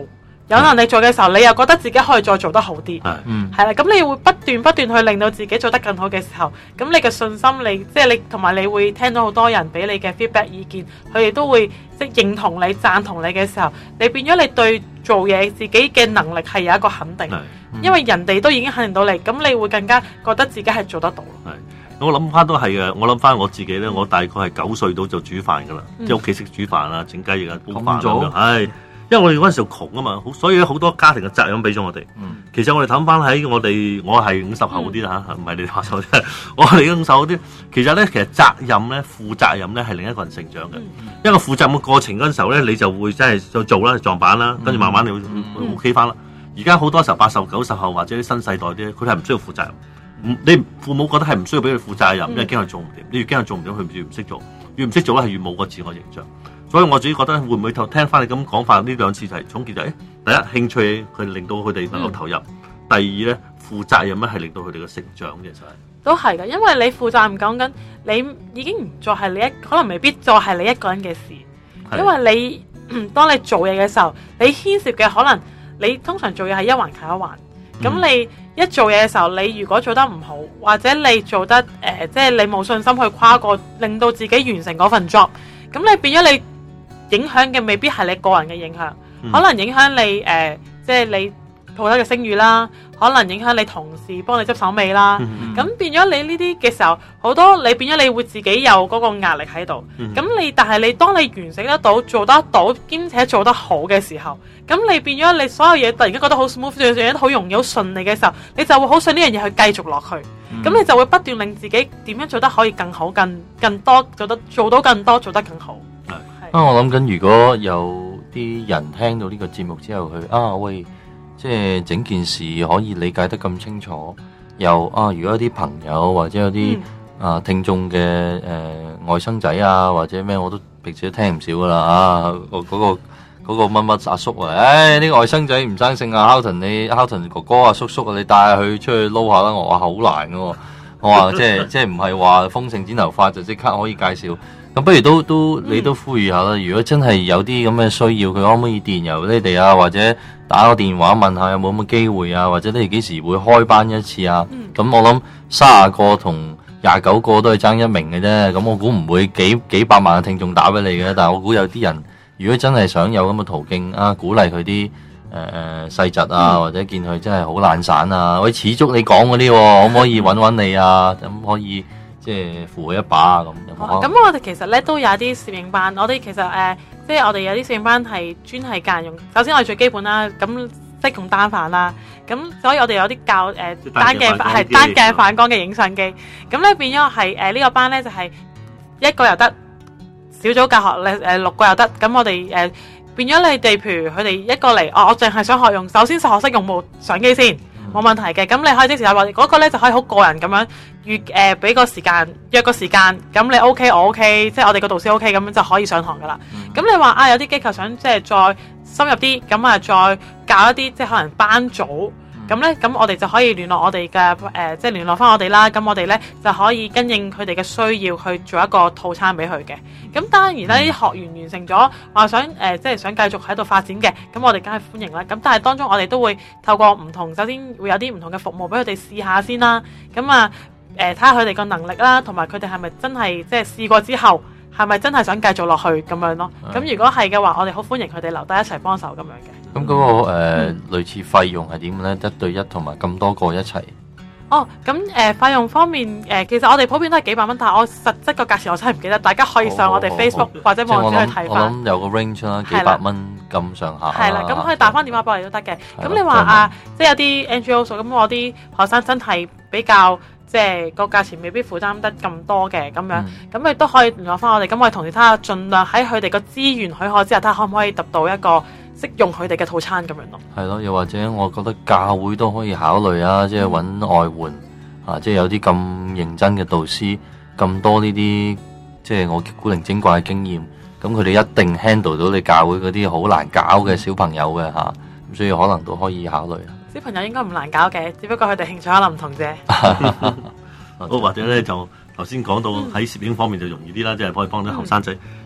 有能力做嘅時候，你又覺得自己可以再做得好啲， 係嗯係啦，咁你會不斷不斷去令到自己做得更好嘅時候，咁你嘅信心，你即係你同埋你會聽到好多人俾你嘅 feedback 意見，佢哋都會即係認同你、贊同你嘅時候，你變咗你對做嘢自己嘅能力係有一個肯定，因為人哋都已經肯定到你，咁你會更加覺得自己係做得到。 係，我諗翻都係嘅。我諗翻我自己咧，我大概係九歲到就煮飯噶啦， 嗯即係屋企識煮飯啊，整雞翼啊，煲飯咁早咁樣。係，因為我哋嗰陣時候窮啊嘛，好所以好多家庭嘅責任俾咗我哋。 嗯其實我哋睇翻喺我哋，我係五十後啲啦嚇，唔係你哋話手啫。我哋五十後啲，其實咧，其實責任咧，負責任咧係另一個人成長嘅。一個負責任嘅過程嗰陣時候咧，你就會真係就做啦，撞板啦，跟住慢慢你會會 OK 翻啦。而家好多時候八十九十後或者啲新世代啲，佢哋係唔需要負責任。唔，你父母覺得係唔需要俾佢負責任，因為驚佢做唔掂。你越驚佢做唔掂，佢越唔識做，越唔識做咧係越冇個自我形象。所以我自己覺得會唔會聽翻你咁講法呢兩次就係總結就係、是，第一興趣佢令到佢哋能夠投入，嗯、第二咧負責任咧係令到佢哋嘅成長嘅就係、是。 都係嘅，因為你負責任講緊，你已經唔再係你一，可能未必再係你一個人嘅事，因為你、嗯、當你做嘢嘅時候，你牽涉嘅可能你通常做嘢係一環扣一環，咁、嗯、你一做嘢嘅時候，你如果做得唔好，或者你做得誒，即、呃、係、就是、你冇信心去跨過，令到自己完成嗰份 job，咁你變咗你。影響嘅未必係你個人嘅影響，嗯、可能影響你誒，即、呃、係、就是、你鋪頭嘅聲譽啦，可能影響你同事幫你執手尾啦。咁、嗯、變咗你呢啲嘅時候，好多你變咗你會自己有嗰個壓力喺度。咁、嗯、你但係你當你完成得到、做得到，兼且做得好嘅時候，咁你變咗你所有嘢突然間覺得好 smooth，樣樣都好容易、好順利嘅時候，你就會好想呢樣嘢去繼續落去。咁、嗯、你就會不斷令自己點樣做得可以更好、更更多，做得做到更多，做得更好。 啊！我諗緊，如果有啲人聽到呢個節目之後，佢啊喂，即係整件事可以理解得咁清楚，又啊，如果有啲朋友或者有啲、嗯、啊聽眾嘅誒外甥仔啊，或者咩，我都平時都聽唔少噶啦啊！嗰、嗰個嗰、嗰個乜乜阿叔啊，誒、哎、呢、呢個外甥仔唔生性啊 ，Houghton 你 Houghton 哥哥啊叔叔啊，你帶佢出去撈下啦！我話好難噶喎，我話即係即係唔係話豐盛剪頭髮就即刻可以介紹。咁不如都都你都呼籲下啦，如果真係有啲咁嘅需要，佢可唔可以電郵你哋啊，或者打個電話問下有冇咁嘅機會啊，或者你哋幾時會開班一次啊？咁、嗯、我諗卅個同廿九個都係爭一名嘅啫，咁我估唔會幾幾百萬嘅聽眾打俾你嘅，但係我估有啲人如果真係想有咁嘅途徑啊，鼓勵佢啲誒誒細侄啊，嗯、或者見佢真係好懶散啊，喂，始終你講嗰啲可唔可以揾揾你啊？咁可以。即係扶佢一把咁。 咁我哋其實咧都有啲攝影班，我哋其實誒、呃，即係我哋有啲攝影班係專係教人用。首先我哋最基本啦，咁識用單反啦，咁所以我哋有啲教誒、呃、單鏡係單鏡反光嘅影相機。咁咧變咗係誒呢個班咧就係、是、一個又得，小組教學咧誒六個又得。咁我哋誒、呃、變咗你哋，譬如佢哋一個嚟，哦，我淨係想學用，首先學識用部相機先。冇問題嘅，咁你可以即時睇，或者嗰個咧就可以好個人咁樣約誒，俾、呃、個時間約個時間，咁你 OK 我 OK，即係我哋個導師 OK，咁樣就可以上堂噶啦。咁、嗯、你話啊，有啲機構想即係再深入啲，咁啊再教一啲即係可能班組，咁咧咁我哋就可以聯絡我哋嘅誒，即係聯絡翻我哋啦。咁我哋咧就可以跟應佢哋嘅需要去做一個套餐俾佢嘅。咁當然啦，啲學員完成咗話想誒、呃，即係想繼續喺度發展嘅，咁我哋梗係歡迎啦。咁但係當中我哋都會透過唔同，首先會有啲唔同嘅服務俾佢哋試下先啦。咁啊誒，睇下佢哋個能力啦，同埋佢哋係咪真係即係試過之後係咪真係想繼續落去咁樣咯？咁如果係嘅話，我哋好歡迎佢哋留低一齊幫手咁樣嘅。 咁嗰、那個誒、呃嗯、類似費用係點咧？一對一同埋咁多個一齊。 哦，咁誒、呃、費用方面誒、呃，其實我哋普遍都係幾百蚊，但係我實質個價錢我真係唔記得，大家可以上我哋 Facebook 或者網址去睇翻。 我諗有個 range 啦，幾百蚊咁上下。係啦， 咁可以打翻電話俾我哋都得嘅。咁你話啊，即係有啲 N G O 數，咁我啲學生真係比較即係個價錢未必負擔得咁多嘅咁樣，咁佢都可以聯絡翻我哋。咁我哋同時睇下，盡量喺佢哋個資源許可之下，睇下可唔可以達到一個適用佢哋嘅套餐咁樣咯。係咯，又或者我覺得教會都可以考慮啊，即係揾外援、嗯、啊，即係有啲咁認真嘅導師，咁多呢啲即係我古靈精怪嘅經驗，咁佢哋一定 handle 到你教會嗰啲好難搞嘅小朋友嘅嚇，咁、啊、所以可能都可以考慮。 小朋友應該唔難搞嘅，只不過佢哋興趣可能唔同啫。 好，或者咧就頭先講到喺攝影方面就容易啲啦，即係可以幫啲後生仔。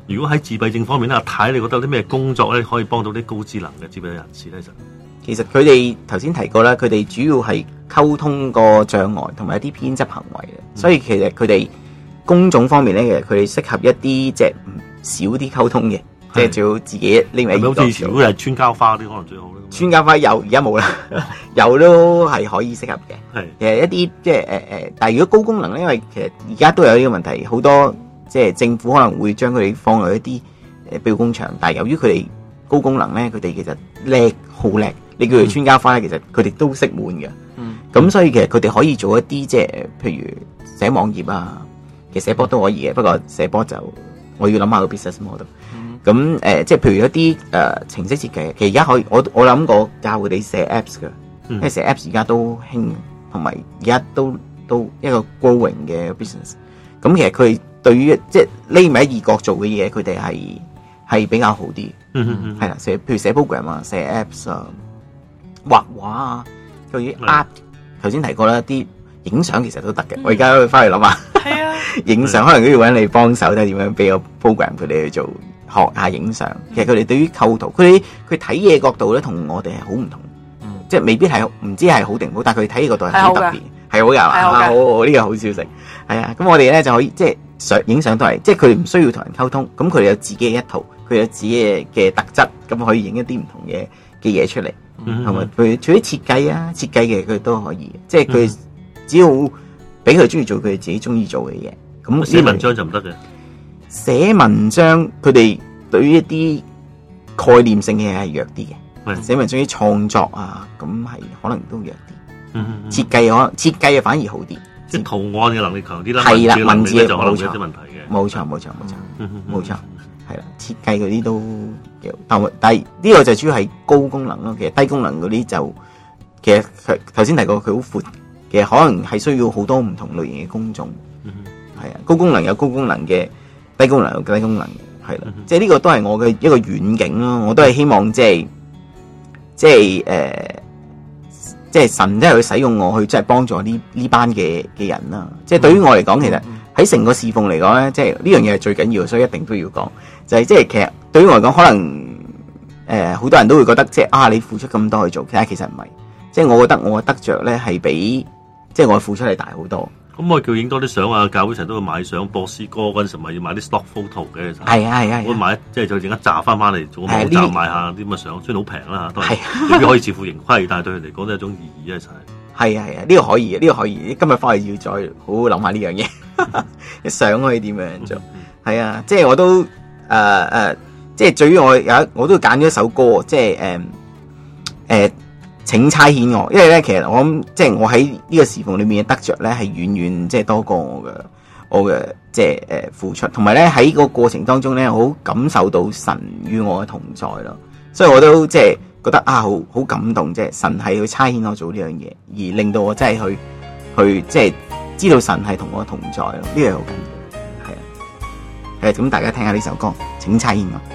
如果喺自閉症方面咧，阿太你覺得有啲咩工作咧可以幫到啲高智能嘅自閉人士咧？ 其實佢哋頭先提過啦，佢哋主要係溝通個障礙同埋一啲偏執行為嘅，嗯、所以其實佢哋工種方面咧，其實佢哋適合一啲即係少啲溝通嘅，即係最好自己匿埋。 好似以前如果係穿膠花啲，可能最好咧。 穿膠花有，而家冇啦，有都係可以適合嘅。 係其實一啲即係誒誒，但係如果高功能咧，因為其實而家都有呢個問題，好多即係政府可能會將佢哋放落一啲誒庇護工場，但係由於佢哋高功能咧，佢哋其實叻好叻，你叫佢穿膠花咧，其實佢哋都識滿嘅。嗯，咁所以其實佢哋可以做一啲即係譬如寫網頁啊，其實寫波都可以嘅，不過寫波就我要諗下個 business model。咁誒、呃，即係譬如一啲誒、呃、程式設計，其實而家可以，我我諗過教佢哋寫 apps 嘅，嗯、因為寫 apps 而家都興，同埋而家都都一個 growing 嘅 business。咁其實佢哋對於即係匿埋喺異國做嘅嘢，佢哋係係比較好啲。嗯嗯嗯，係啦，寫譬如寫 program 啊，寫 apps 啊，畫畫啊，佢啲 art 頭先提過啦，啲影相其實都得嘅。嗯、我而家翻去諗下，係啊，影相可能都要揾你幫手，睇下點樣俾個 program 佢哋去做。學下影相，其實佢哋對於構圖，佢哋佢睇嘢角度咧，同我哋係好唔同，嗯、即係未必係唔知係好定唔好，但係佢哋睇嘢角度係好特別，係好㗎，係好好呢個好消息，係啊，咁我哋咧就可以即係相影相都係，即係佢哋唔需要同人溝通，咁佢哋有自己嘅一套，佢有自己嘅嘅特質，咁可以影一啲唔同嘅嘅嘢出嚟，同埋佢除咗設計啊，設計嘅佢都可以，即係佢只要俾佢中意做佢哋自己中意做嘅嘢，咁寫文章就唔得嘅。 寫文章，佢哋對於一啲概念性嘅嘢係弱啲嘅。寫文章啲創作啊，咁係可能都弱啲。嗯嗯嗯設計可能設計啊反而好啲。 即係圖案嘅能力強啲啦。 係啦，文字就可能有啲問題嘅。 冇錯冇錯冇錯，冇錯。係啦，設計嗰啲都，但但係呢個就主要係高功能咯。其實低功能嗰啲就，其實頭先提過佢好闊，其實可能係需要好多唔同類型嘅工種。係啊，高功能有高功能嘅。低功能有低功能，係啦，嗯、哼即係呢個都係我嘅一個遠景咯。我都係希望即係即係誒、呃，即係神真係去使用我去即係幫助呢呢班嘅嘅人啦。即係對於我嚟講，其實喺成個侍奉嚟講咧，即係呢樣嘢係最緊要，所以一定都要講。就係、是、即係其實對於我嚟講，可能誒好、呃、多人都會覺得即係啊，你付出咁多去做，其實其實唔係。即係我覺得我嘅得着咧係比即係我嘅付出係大好多。 咁我叫影多啲相啊！教會成日都會買相，播詩歌嗰陣時咪要買啲 stock photo 嘅。 係啊係啊， 我買即係就整一紮翻翻嚟做網站賣下啲咁嘅相，雖然好平啦，都係未必可以自負盈虧，但係對佢嚟講都係一種意義啊！就係係啊係啊，呢個可以嘅，呢個可以。今日翻去要再好好諗下呢樣嘢，啲相可以點樣做？係啊，即係我都誒誒，即係對於我有我都揀咗一首歌，即係誒誒。請差遣我，因為咧，其實我諗，即係我喺呢個侍奉裏面嘅得着咧，係遠遠即係多過我嘅我嘅即係誒付出，同埋咧喺個過程當中咧，好感受到神與我嘅同在咯，所以我都即係覺得啊，好好感動，即係神係去差遣我做呢樣嘢，而令到我真係去去即係知道神係同我同在咯，呢樣好緊要，係啊，誒，咁大家聽下呢首歌，請差遣我。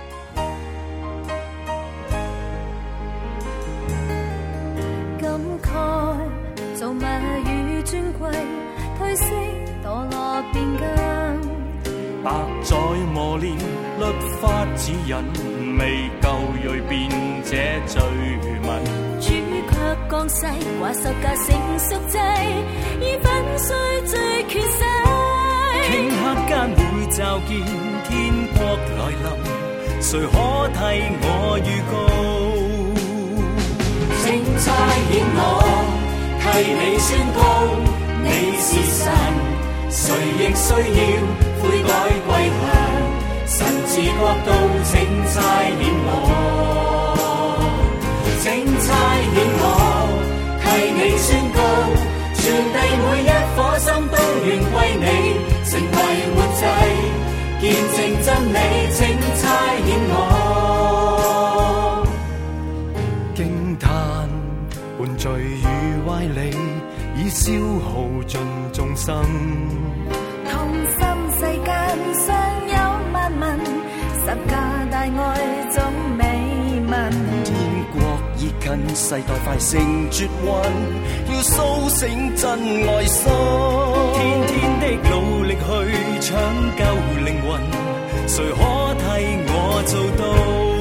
百載磨練，律法指引，未夠鋭變這罪民。 主卻降世，話十架成贖祭，以粉碎罪權勢。 頃刻間會驟見天國來臨，誰可替我預告？請差遣我，替你宣告，你是神。誰亦需要悔改歸向，神治國度，請差遣我，請差遣我，替你宣告，傳遞每一顆心都願歸你，成為活祭，見證真理，請差遣我。驚嘆換罪與歪理，已消耗盡眾生。 同心世間尚有萬民，十架大愛總美聞。 天國已近，世代快成絕運，要甦醒真愛心。天天的努力去搶救靈魂， 誰可替我做到？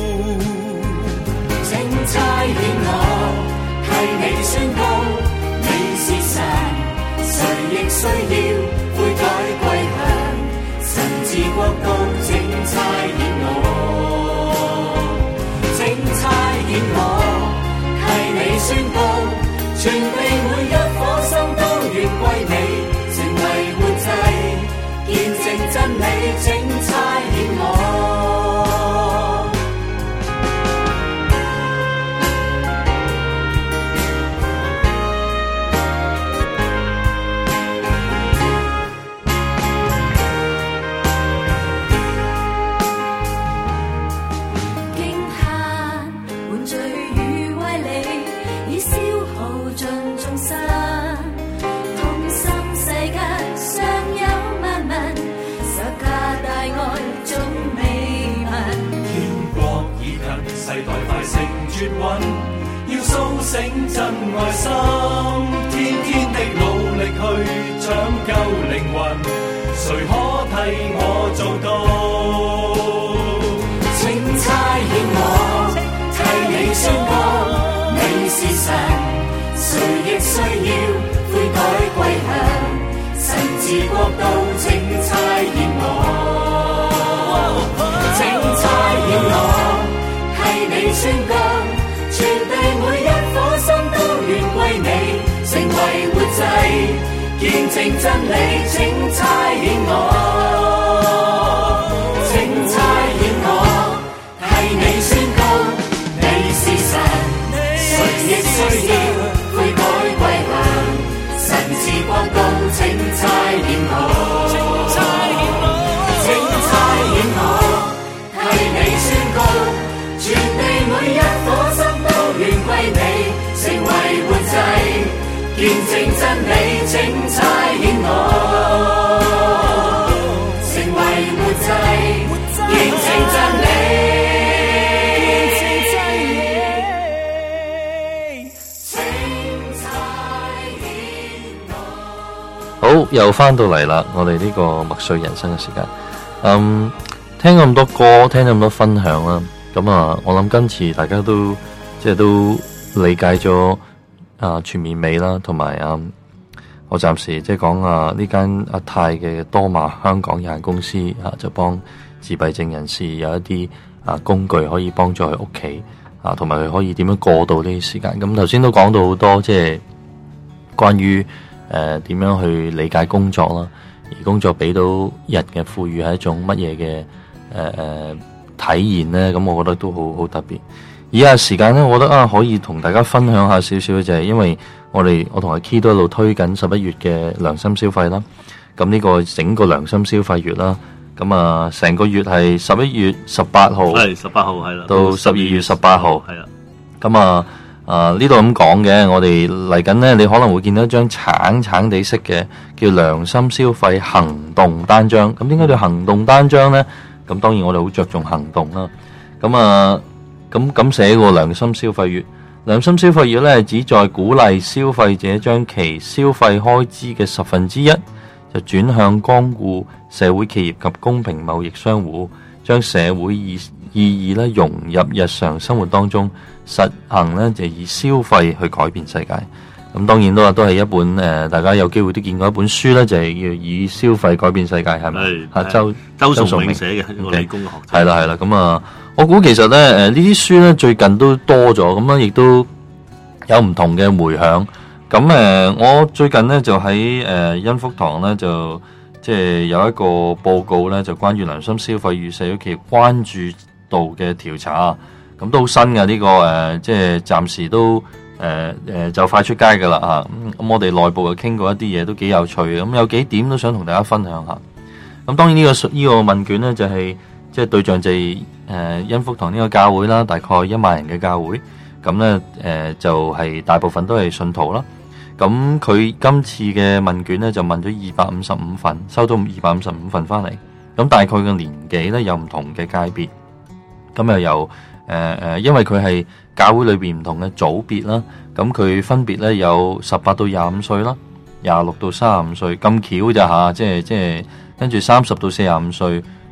請差遣我替你宣告，你是神，誰亦需要悔改歸向神治國度。請差遣我，請差遣我替你宣告，全地每一顆心都願歸你，成為活祭，見證真理。請差遣我。 要甦醒真愛心，天天的努力去搶救靈魂，誰可替我做到？ 請差遣我替你宣告，你是神，誰亦需要悔改歸向神治國度。請差遣我，請差遣我替你宣告，全地每一顆心都願歸你，成為活祭，見證真理。請差遣我，請差遣我替你宣告，你是神，誰亦需要悔改歸向神治國度。請差遣我，請差遣我替你宣告，全地每一顆心都願歸你，成為活祭，見證真理。請差遣我，成為活祭，見證真理。 好，又翻到嚟啦，我哋呢個麥穗人生嘅時間。嗯，聽咁多歌，聽咁多分享啦。咁啊，我諗今次大家都即係都理解咗啊全面美啦，同埋啊，我暫時即係講啊呢間阿泰嘅多馬香港有限公司啊，就幫自閉症人士有一啲啊工具可以幫助佢屋企啊，同埋佢可以點樣過渡呢啲時間。咁頭先都講到好多即係關於誒點樣去理解工作啦，而工作俾到人嘅賦予係一種乜嘢嘅誒誒體驗咧？咁我覺得都好好特別。以下時間咧，我覺得啊可以同大家分享下少少，就係因為我哋我同阿 Key 都一路推緊十一月嘅良心消費啦。咁呢個整個良心消費月啦，咁啊成個月係十一月十八號， 係十八號係啦， 到十二月十八號係啦。 咁啊啊呢度咁講嘅，我哋嚟緊咧，你可能會見到一張橙橙地色嘅叫良心消費行動單張。咁點解叫行動單張咧？咁當然我哋好着重行動啦。咁啊咁咁寫個良心消費月，良心消費月咧，旨在鼓勵消費者將其消費開支嘅十分之一就轉向光顧社會企業及公平貿易商戶，將社會意意義咧融入日常生活當中，實行咧就以消費去改變世界。咁當然都話都係一本誒、呃，大家有機會都見過一本書咧，就係、是、要以消費改變世界，係咪？係啊，周周崇明寫嘅一個理工嘅學者。 係啦係啦，咁啊，我估其實咧誒呢啲書咧最近都多咗，咁啊亦都有唔同嘅迴響。咁誒、呃，我最近咧就喺誒恩福堂咧就即係、就是、有一個報告咧，就關於良心消費與社會企業關注度嘅調查，咁都好新嘅呢、這個誒，即係暫時都誒誒、呃、就快出街噶啦嚇。咁、嗯、我哋內部又傾過一啲嘢，都幾有趣嘅。咁有幾點都想同大家分享下。咁當然呢、這個呢、這個問卷咧就係即係對象就係誒恩福堂呢個教會啦，大概一萬人嘅教會。咁咧誒就係、是、大部分都係信徒啦。咁佢今次嘅問卷咧就問咗二百五十五份，收到二百五十五份翻嚟。咁大概嘅年紀咧有唔同嘅界別。咁又有誒誒、呃，因為佢係教會裏邊唔同嘅組別啦，咁佢分別咧有十八到廿五歲啦，廿六到三十五歲咁巧咋吓，即係即係跟住三十到四十五歲，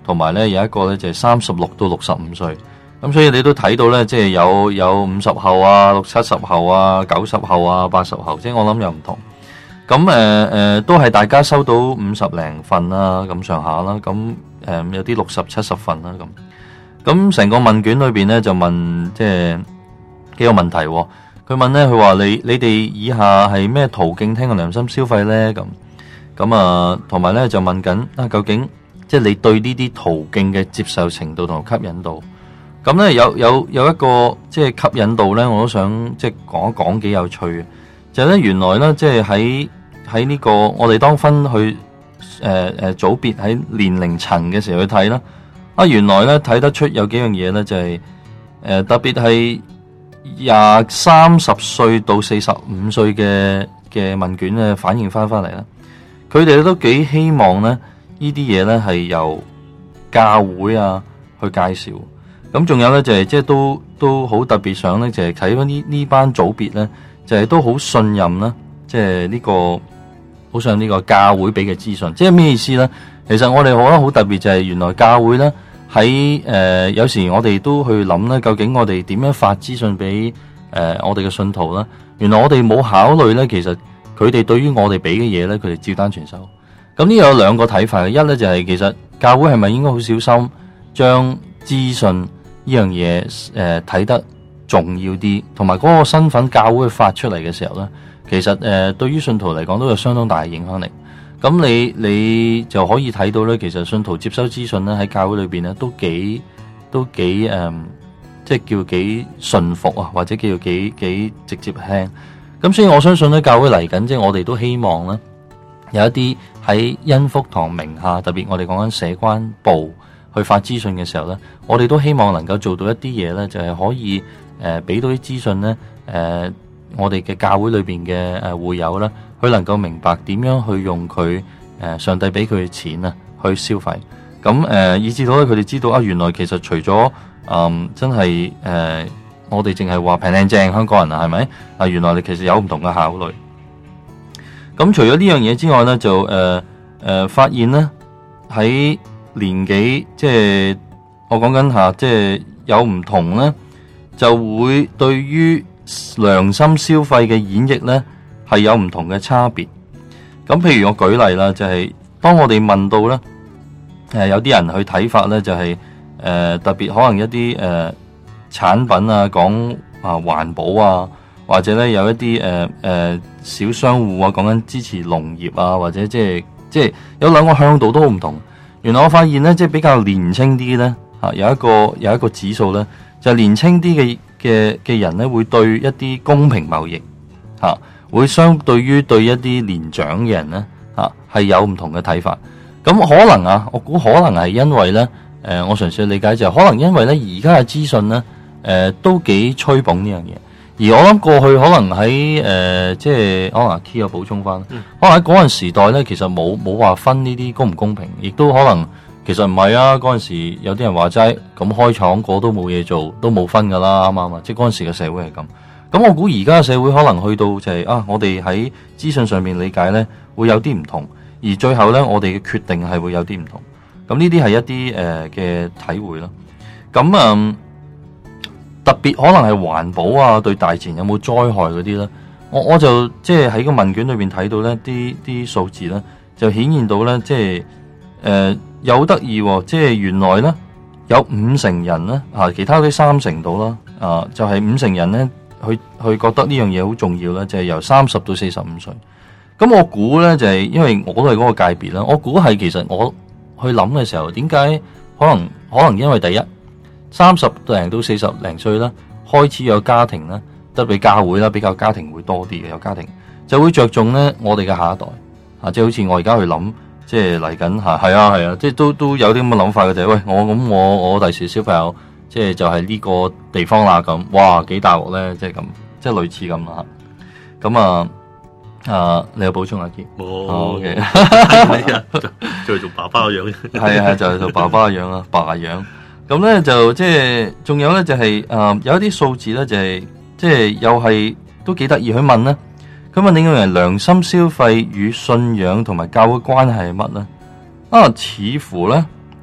同埋咧有一個咧就係三十六到六十五歲。咁所以你都睇到咧，即係有有五十後啊、六七十後啊、九十後啊、八十後，即係我諗又唔同。咁誒誒都係大家收到五十零份啦，咁上下啦。咁誒、呃、有啲六十七十份啦咁。咁成個問卷裏邊咧就問即係幾個問題。佢問咧，佢話你你哋以下係咩途徑聽過良心消費咧？咁咁啊，同埋咧就問緊啊，究竟即係你對呢啲途徑嘅接受程度同吸引度？咁咧有有有一個即係吸引度咧，我都想即係講一講幾有趣嘅，就係咧原來咧即係喺喺呢個我哋當分去誒誒組別喺年齡層嘅時候去睇啦，啊原來咧睇得出有幾樣嘢咧，就係誒特別係廿三十歲到四十五歲嘅嘅問卷咧反映翻翻嚟啦，佢哋都幾希望咧呢啲嘢咧係由教會啊去介紹。咁仲有咧就係即係都都好特別想咧，就係睇翻呢呢班組別咧，就係、是、都好信任啦，即係呢個好信呢個教會俾嘅資訊。即係咩意思咧？其實我哋覺得好特別就係原來教會咧喺誒有時我哋都去諗咧，究竟我哋點樣發資訊俾誒我哋嘅信徒啦？原來我哋冇考慮咧，其實佢哋對於我哋俾嘅嘢咧，佢哋照單全收。咁呢有兩個睇法嘅，一咧就係、是、其實教會係咪應該好小心將資訊呢樣嘢誒睇得重要啲，同埋嗰個身份教會發出嚟嘅時候咧，其實誒、呃、對於信徒嚟講都有相當大嘅影響力。咁你你就可以睇到咧，其實信徒接收資訊咧喺教會裏邊咧都幾都幾誒、呃，即係叫幾順服啊，或者叫做幾幾直接輕。咁所以我相信咧，教會嚟緊即係我哋都希望咧有一啲喺恩福堂名下，特別我哋講緊社關部去發資訊嘅時候咧，我哋都希望能夠做到一啲嘢咧，就係、是、可以誒俾、呃、到啲資訊咧，誒、呃、我哋嘅教會裏邊嘅誒會友啦，佢能夠明白點樣去用佢誒、呃、上帝俾佢嘅錢啊去消費，咁誒、呃、以至到咧佢哋知道啊，原來其實除咗嗯真係誒、呃、我哋淨係話平靚正香港人啊，係咪啊？原來你其實有唔同嘅考慮。咁除咗呢樣嘢之外咧，就誒誒、呃呃、發現咧喺年紀即係我講緊下，即係有唔同咧，就會對於良心消費嘅演繹咧係有唔同嘅差別。咁譬如我舉例啦，就係、是、當我哋問到咧，誒有啲人去睇法咧，就係、是、誒、呃、特別可能一啲誒、呃、產品啊，講啊環保啊，或者咧有一啲誒誒小商戶啊，講緊支持農業啊，或者即係即係有兩個向度都好唔同。原來我發現咧，即係比較年輕啲咧，嚇有一個有一個指數咧，就係、年輕啲嘅嘅嘅人咧，會對一啲公平貿易嚇、啊，會相對於對一啲年長嘅人咧嚇係有唔同嘅睇法。咁可能啊，我估可能係因為咧，誒、呃、我純粹理解就係、是、可能因為咧而家嘅資訊咧，誒、呃、都幾吹捧呢樣嘢。而我諗過去可能喺誒、呃、即係可能阿 Key 有補充翻，嗯、可能喺嗰陣時代咧，其實冇冇話分呢啲公唔公平，亦都可能其實唔係啊。嗰陣時有啲人話齋咁開廠個都冇嘢做，都冇分噶啦，啱唔啱啊？即係嗰陣時嘅社會係咁。咁我估而家嘅社會可能去到就係、是、啊，我哋喺資訊上面理解咧會有啲唔同，而最後咧我哋嘅決定係會有啲唔同。咁呢啲係一啲誒嘅體會啦。咁嗯。特別可能係環保啊，對大自然有冇災害嗰啲咧？我我就即係喺個問卷裏邊睇到咧，啲啲數字咧就顯現到咧，即係誒有得意，即係原來咧有五成人咧啊，其他啲三成到啦啊，就係、是、五成人咧，去去覺得呢樣嘢好重要咧，就係、是、由三十到四十五歲。咁我估咧就係、是、因為我都係嗰個界別啦，我估係其實我去諗嘅時候，點解可能可能因為第一。三十零到四十零歲啦，開始有家庭啦，特別教會啦，比較家庭會多啲嘅，有家庭就會着重咧我哋嘅下一代啊，即係好似我而家去諗，即係嚟緊吓，係啊係啊，即係都都有啲咁嘅諗法嘅就係，喂我咁我我第時小朋友即係就係呢個地方啦咁，哇幾大鑊咧，即係咁，即係類似咁啦，咁啊啊你有補充下啲？冇，OK，就係做爸爸嘅樣，係啊，就係做爸爸嘅樣啦，爸樣。咁咧就即係，仲有咧就係、是、誒、呃、有一啲數字咧就係、是，即係又係都幾得意去問咧。咁問你個人良心消費與信仰同埋教會關係係乜咧？啊，似乎咧，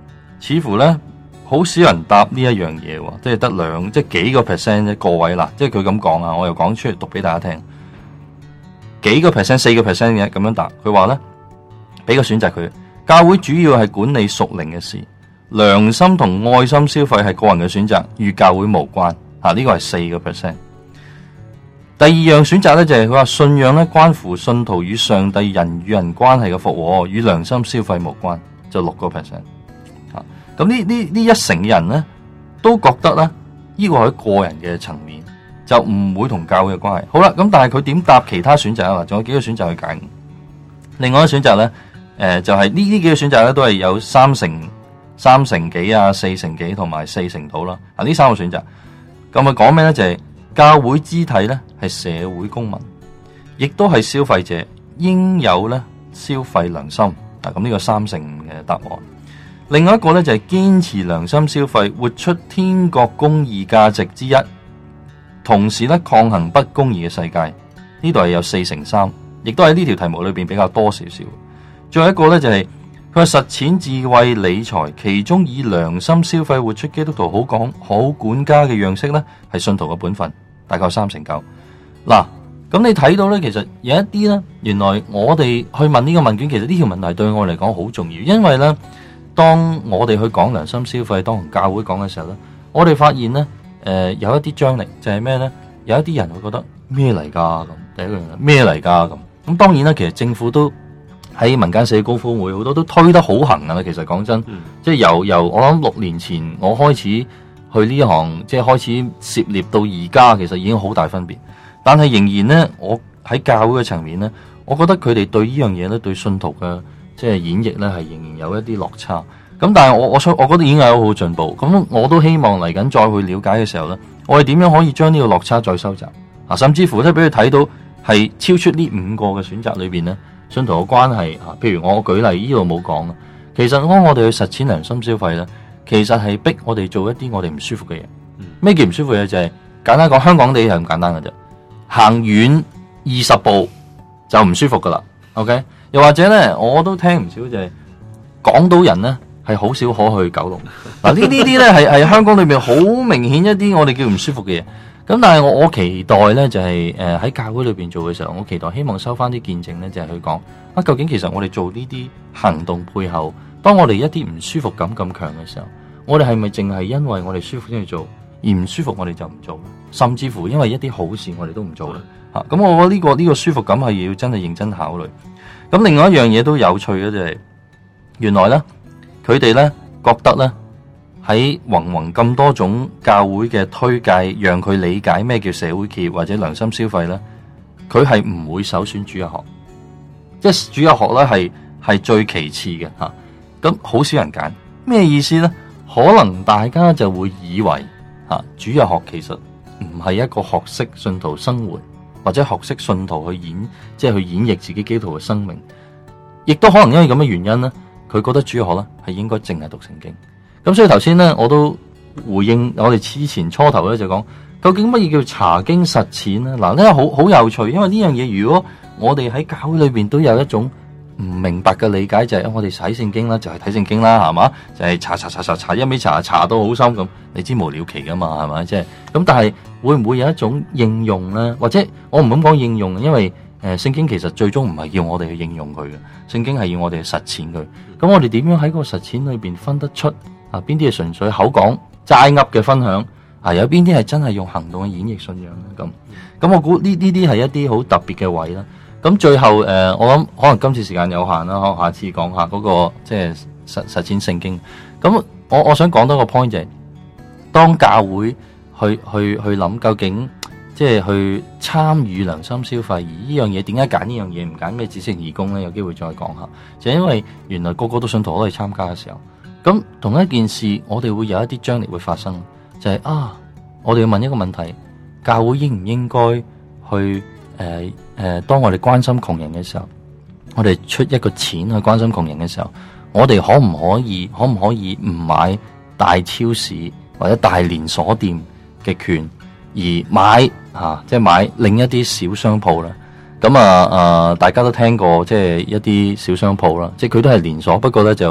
似乎咧好少人答呢一樣嘢喎，即係得兩即係幾個 percent 一個位啦，即係佢咁講啊，我又講出嚟讀俾大家聽，幾個 percent 四個 percent 嘅咁樣答，佢話咧俾個選擇佢，教會主要係管理屬靈嘅事，良心同愛心消費係個人嘅選擇，與教會無關。啊，呢個係四個 percent。第二樣選擇咧就係佢話信仰咧關乎信徒與上帝人與人關係嘅復和，與良心消費無關，就六個 percent。啊，咁呢呢呢一成嘅人咧都覺得咧呢個係個人嘅層面，就唔會同教會嘅關係。好啦，咁但係佢點答其他選擇啊？仲有幾個選擇去揀。另外一個選擇咧，誒、呃、就係呢呢幾個選擇咧都係有三成、三成幾啊、四成幾同埋四成度啦。啊，呢三個選擇。咁啊講咩咧？就係、是、教會肢體咧係社會公民，亦都係消費者，應有咧消費良心。啊，咁呢個三成嘅答案。另外一個咧就係、是、堅持良心消費，活出天國公義價值之一，同時咧抗衡不公義嘅世界。呢度係有四成三，亦都喺呢條題目裏邊比較多少少。最後一個咧就係、是。佢話實踐智慧理財，其中以良心消費活出基督徒好講好管家嘅樣式咧，係信徒嘅本分，大概三成九。嗱，咁你睇到咧，其實有一啲咧，原來我哋去問呢個問卷，其實呢條問題對我嚟講好重要，因為咧，當我哋去講良心消費，當同教會講嘅時候咧，我哋發現咧，誒、呃、有一啲張力，就係咩咧？有一啲人會覺得咩嚟㗎咁，第一個人咩嚟㗎咁。咁當然啦，其實政府都。喺民間社高峰會好多都推得好行啊！其實講真，嗯、即係由由我諗六年前我開始去呢行，即係開始涉獵到而家，其實已經好大分別。但係仍然咧，我喺教會嘅層面咧，我覺得佢哋對呢樣嘢咧，對信徒嘅即係演繹咧，係仍然有一啲落差。咁但係我我我覺得已經有好進步。咁我都希望嚟緊再去了解嘅時候咧，我哋點樣可以將呢個落差再收窄啊？甚至乎咧，俾佢睇到係超出呢五個嘅選擇裏邊咧。信徒嘅關係啊，譬如我舉例呢度冇講啊，其實當我哋去實踐良心消費咧，其實係逼我哋做一啲我哋唔舒服嘅嘢。咩、嗯、叫唔舒服嘅嘢？就係、是、簡單講，香港地係咁簡單嘅啫，行遠二十步就唔舒服噶啦。OK， 又或者咧，我都聽唔少就係、是、港島人咧係好少可去九龍嗱，呢呢啲咧係係香港裏面好明顯一啲我哋叫唔舒服嘅嘢。咁但係我我期待咧就係誒喺教會裏邊做嘅時候，我期待希望收翻啲見證咧，就係去講啊，究竟其實我哋做呢啲行動背後，當我哋一啲唔舒服感咁強嘅時候，我哋係咪淨係因為我哋舒服先去做，而唔舒服我哋就唔做，甚至乎因為一啲好事我哋都唔做咧吓？咁、啊、我覺得呢、這個呢、這個舒服感係要真係認真考慮。咁另外一樣嘢都有趣嘅就係、是，原來咧佢哋咧覺得咧。喺芸芸咁多種教會嘅推介，讓佢理解咩叫社會企業或者良心消費咧，佢係唔會首選主日學，即係主日學咧係係最其次嘅吓。咁好少人揀，咩意思咧？可能大家就會以為吓主日學其實唔係一個學識信徒生活或者學識信徒去演，即係去演繹自己基督徒嘅生命，亦都可能因為咁嘅原因咧，佢覺得主日學咧係應該淨係讀聖經。咁所以頭先咧，我都回應我哋之前初頭咧就講，究竟乜嘢叫查經實踐咧？嗱，呢個好好有趣，因為呢樣嘢如果我哋喺教會裏邊都有一種唔明白嘅理解，就係、是、我哋睇聖經啦，就係睇聖經啦，係嘛？就係、是、查查查查查，一味查查到好深咁，你知無了期噶嘛，係咪？即係咁，但係會唔會有一種應用咧？或者我唔敢講應用，因為誒聖經其實最終唔係要我哋去應用佢嘅，聖經係要我哋去實踐佢。咁我哋點樣喺個實踐裏邊分得出？啊，邊啲係純粹口講齋噏嘅分享？啊，有邊啲係真係用行動去演繹信仰咧？咁咁，我估呢呢啲係一啲好特別嘅位啦。咁最後誒、呃，我諗可能今次時間有限啦，可能下次講下嗰、那個即係實實踐聖經。咁我我想講多個 point 就係、是，當教會去去去諗究竟即係去參與良心消費，而呢樣嘢點解揀呢樣嘢唔揀咩知識義工咧？有機會再講下，就係、因為原來個個都信徒都可以參加嘅時候。咁同一件事，我哋會有一啲張力會發生，就係、是、啊，我哋要問一個問題：教會應唔應該去誒誒、呃呃？當我哋關心窮人嘅時候，我哋出一個錢去關心窮人嘅時候，我哋可唔可以可唔可以唔買大超市或者大連鎖店嘅券，而買啊，即係買另一啲小商鋪啦？咁啊啊，大家都聽過即係一啲小商鋪啦，即係佢都係連鎖，不過咧就。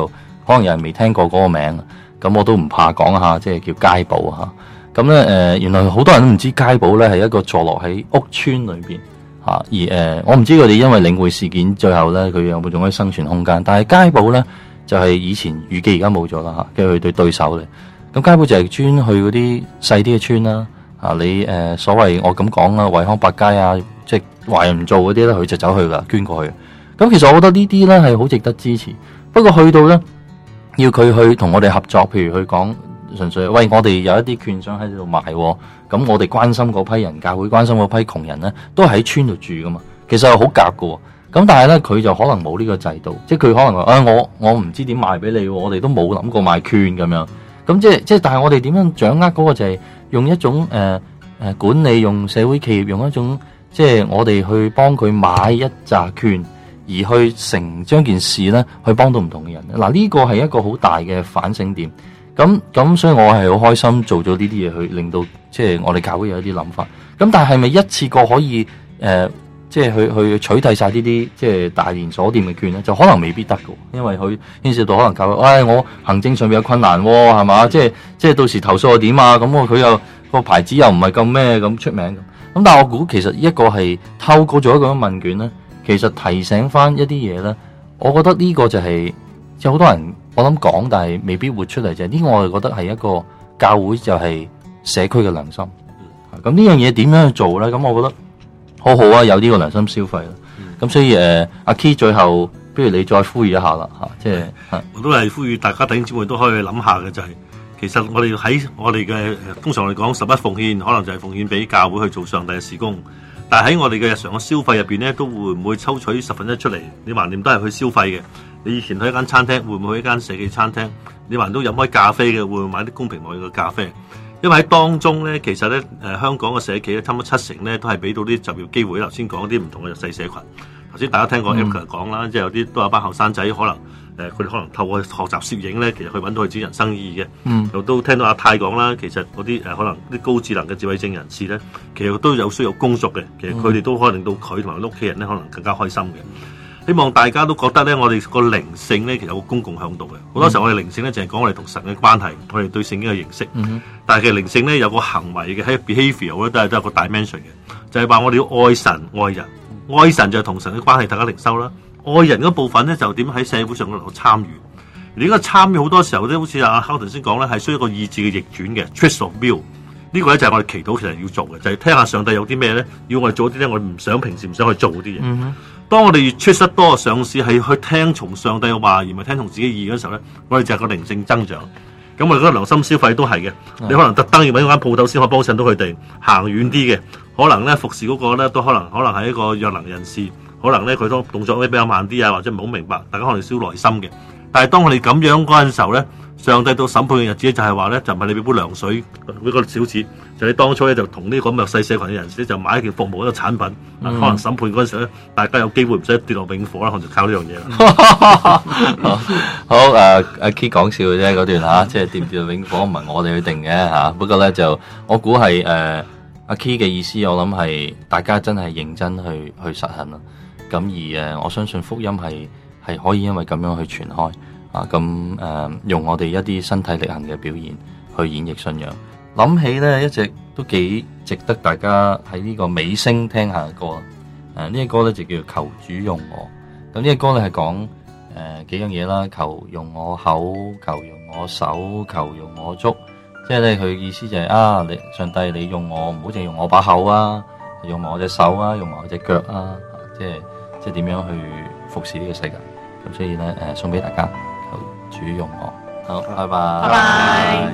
可能有人未聽過嗰個名，咁我都唔怕講下，即係叫街寶嚇。咁咧誒，原來好多人都唔知街寶咧係一個坐落喺屋村裏邊嚇，而誒、呃、我唔知佢哋因為領匯事件最後咧佢有冇仲可以生存空間，但係街寶咧就係、是、以前預記而家冇咗啦嚇，跟住佢對對手咧，咁街寶就係專去嗰啲細啲嘅村啦。啊！你誒、呃、所謂我咁講啦，惠康百佳啊，即係華人唔做嗰啲咧，佢就走去啦，捐過去。咁其實我覺得呢啲咧係好值得支持。不過去到咧，要佢去同我哋合作，譬如佢講純粹，喂，我哋有一啲券商喺度賣，咁我哋關心嗰批人，教會關心嗰批窮人咧，都喺村度住噶嘛。其實係好夾噶。咁但係咧，佢就可能冇呢個制度，即係佢可能話，啊，我我唔知點賣俾你，我哋都冇諗過賣券咁樣。咁即係即係，但係我哋點樣掌握嗰個就係、是。用一種誒誒、呃呃、管理，用社會企業，用一種即係我哋去幫佢買一紮券，而去成將件事咧，去幫到唔同嘅人。嗱、啊，呢、這個係一個好大嘅反省點。咁咁，所以我係好開心做咗呢啲嘢，去令到即係我哋教會有一啲諗法。咁但係係咪一次過可以誒、呃，即係去去取締晒呢啲即係大連鎖店嘅券咧？就可能未必得㗎，因為佢牽涉到可能教會，唉、哎，我行政上面有困難喎、哦，係嘛？即係即係到時投訴又點啊？咁我佢又個牌子又唔係咁咩咁出名咁。咁但係我估其實一個係透過咗一個問卷咧，其實提醒翻一啲嘢咧，我覺得呢個就係、是、有好多人我諗講，但係未必活出嚟就係呢個，我就覺得係一個教會就係社區嘅良心。咁呢樣嘢點樣去做咧？咁我覺得好好啊，有呢個良心消費啦。咁、嗯、所以誒，阿、呃、Key 最後，不如你再呼籲一下啦嚇，即係我都係呼籲大家弟兄姊妹都可以諗下嘅，就係、是、其實我哋喺我哋嘅通常我哋講十一奉獻，可能就係奉獻俾教會去做上帝嘅事工。但係喺我哋嘅日常嘅消費入邊咧，都會唔會抽取十分一出嚟？你橫掂都係去消費嘅。你以前去一間餐廳，會唔會去一間社企餐廳？你橫都飲開咖啡嘅，會唔會買啲公平貿易嘅咖啡？因為喺當中咧，其實咧，誒、呃、香港嘅社企咧，差唔多七成咧，都係俾到啲就業機會。頭先講啲唔同嘅弱勢社群，頭先大家聽過 Eric 講啦，即係有啲都有班後生仔，可能誒佢哋可能透過學習攝影咧，其實去揾到佢自己人生意義嘅。嗯，又都聽到阿泰講啦，其實嗰啲誒可能啲高智能嘅智慧症人士咧，其實都有需要工作嘅。其實佢哋都可以令到佢同埋屋企人咧，可能更加開心嘅。希望大家都覺得咧，我哋個靈性咧，其實有個公共向度嘅。好多時候我哋靈性咧，淨係講我哋同神嘅關係，我哋對聖經嘅認識。嗯、但係其實靈性咧有個行為嘅喺 behaviour 咧，都係都有個 dimension 嘅，就係、是、話我哋要愛神愛人。愛神就係同神嘅關係大家靈修啦。愛人嗰部分咧就點喺社會上嗰度參與。而呢個參與好多時候咧，好似阿 Carlton 先講咧，係需要一個意志嘅逆轉嘅 twist of will。呢個咧就係我哋祈禱其實要做嘅，就係、是、聽下上帝有啲咩咧，要我哋做啲咧，我哋唔想平時唔想去做嗰啲嘢。嗯當我哋越出得多，嘗試係去聽從上帝嘅話，而唔係聽從自己意嘅時候咧，我哋就係個靈性增長。咁我哋覺得良心消費都係嘅。你可能特登要揾間鋪頭先可以幫襯到佢哋，行遠啲嘅，可能咧服侍嗰個咧都可能可能係一個弱能人士，可能咧佢都動作咧比較慢啲啊，或者唔好明白，大家可能燒耐心嘅。但係當我哋咁樣嗰陣時候咧，上帝到審判嘅日子就係話咧，就唔係你俾杯涼水俾個小子，就你當初咧就同呢個咁弱勢社群嘅人士咧就買一件服務一個產品，嗯、可能審判嗰陣時咧，大家有機會唔使跌落永火啦，可能就靠呢樣嘢啦。 好誒，阿、uh, Key 講笑嘅啫嗰段嚇，即係跌唔跌落永火唔係我哋去定嘅嚇、啊。不過咧就我估係誒阿 Key 嘅意思，我諗係大家真係認真去去實行啦。咁而誒、呃，我相信福音係係可以因為咁樣去傳開。啊，咁誒、呃、用我哋一啲身體力行嘅表現去演繹信仰，諗起咧一直都幾值得大家喺呢個尾聲聽下嘅歌。誒、啊、呢、這個歌咧就叫求主用我。咁呢個歌咧係講誒幾樣嘢啦，求用我口，求用我手，求用我足。即係咧佢意思就係、是、啊，你上帝你用我，唔好淨係用我把口啊，用埋我隻手啊，用埋我隻腳啊，啊，即係即係點樣去服侍呢個世界。咁所以咧誒、呃、送俾大家。主用我，好，拜拜。 拜拜。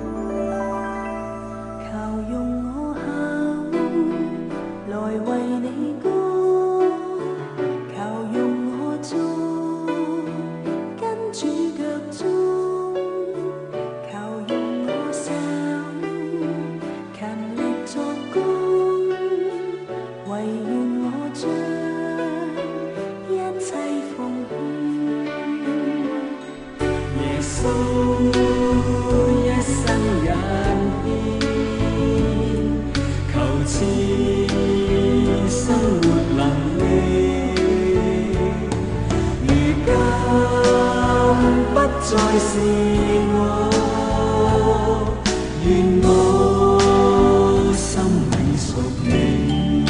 求用我口來為你歌，求用我足跟主腳蹤，求用我手勤力作工，唯願我將一切奉獻。耶穌一生引獻，求賜生活能力，如今不再是我，願我心永屬你。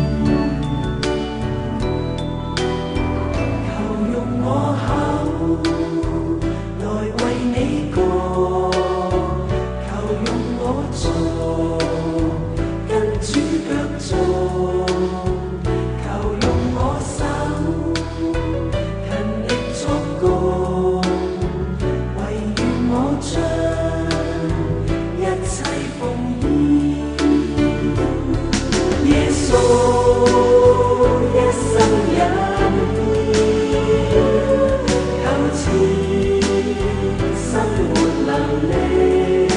求用我口來為你歌，求用我座跟主腳蹤，求用我手勤力作工，唯願我將一切奉獻。耶穌一生恩典，求賜生活能力，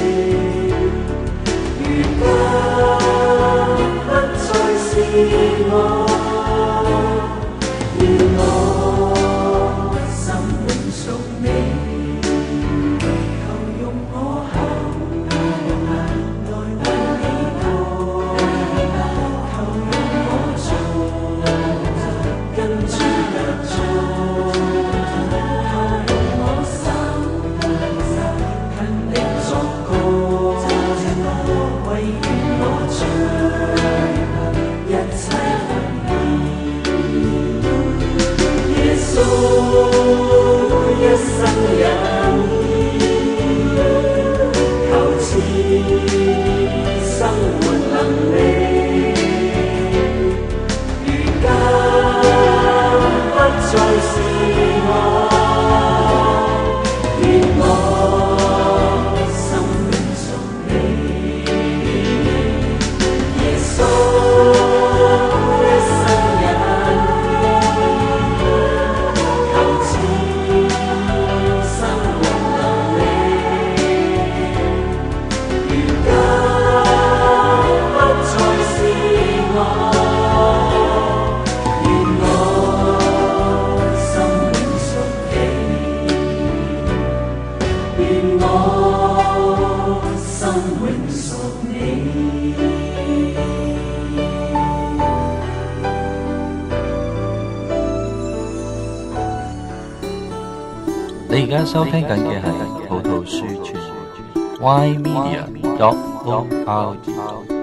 如今不再是我，願我心永屬你。求用我口來為你歌，求用我座跟主腳蹤，求用我手勤力作工，唯願我將一切奉獻。耶穌一生恩典，求賜生活能力，如今不再是我，願我心永屬你。耶穌一生恩典，求賜生活能力，如今不再是我，願我心永屬你，願我心永屬你。 你而家收聽緊嘅係葡萄樹傳媒 Y Media dot O R G。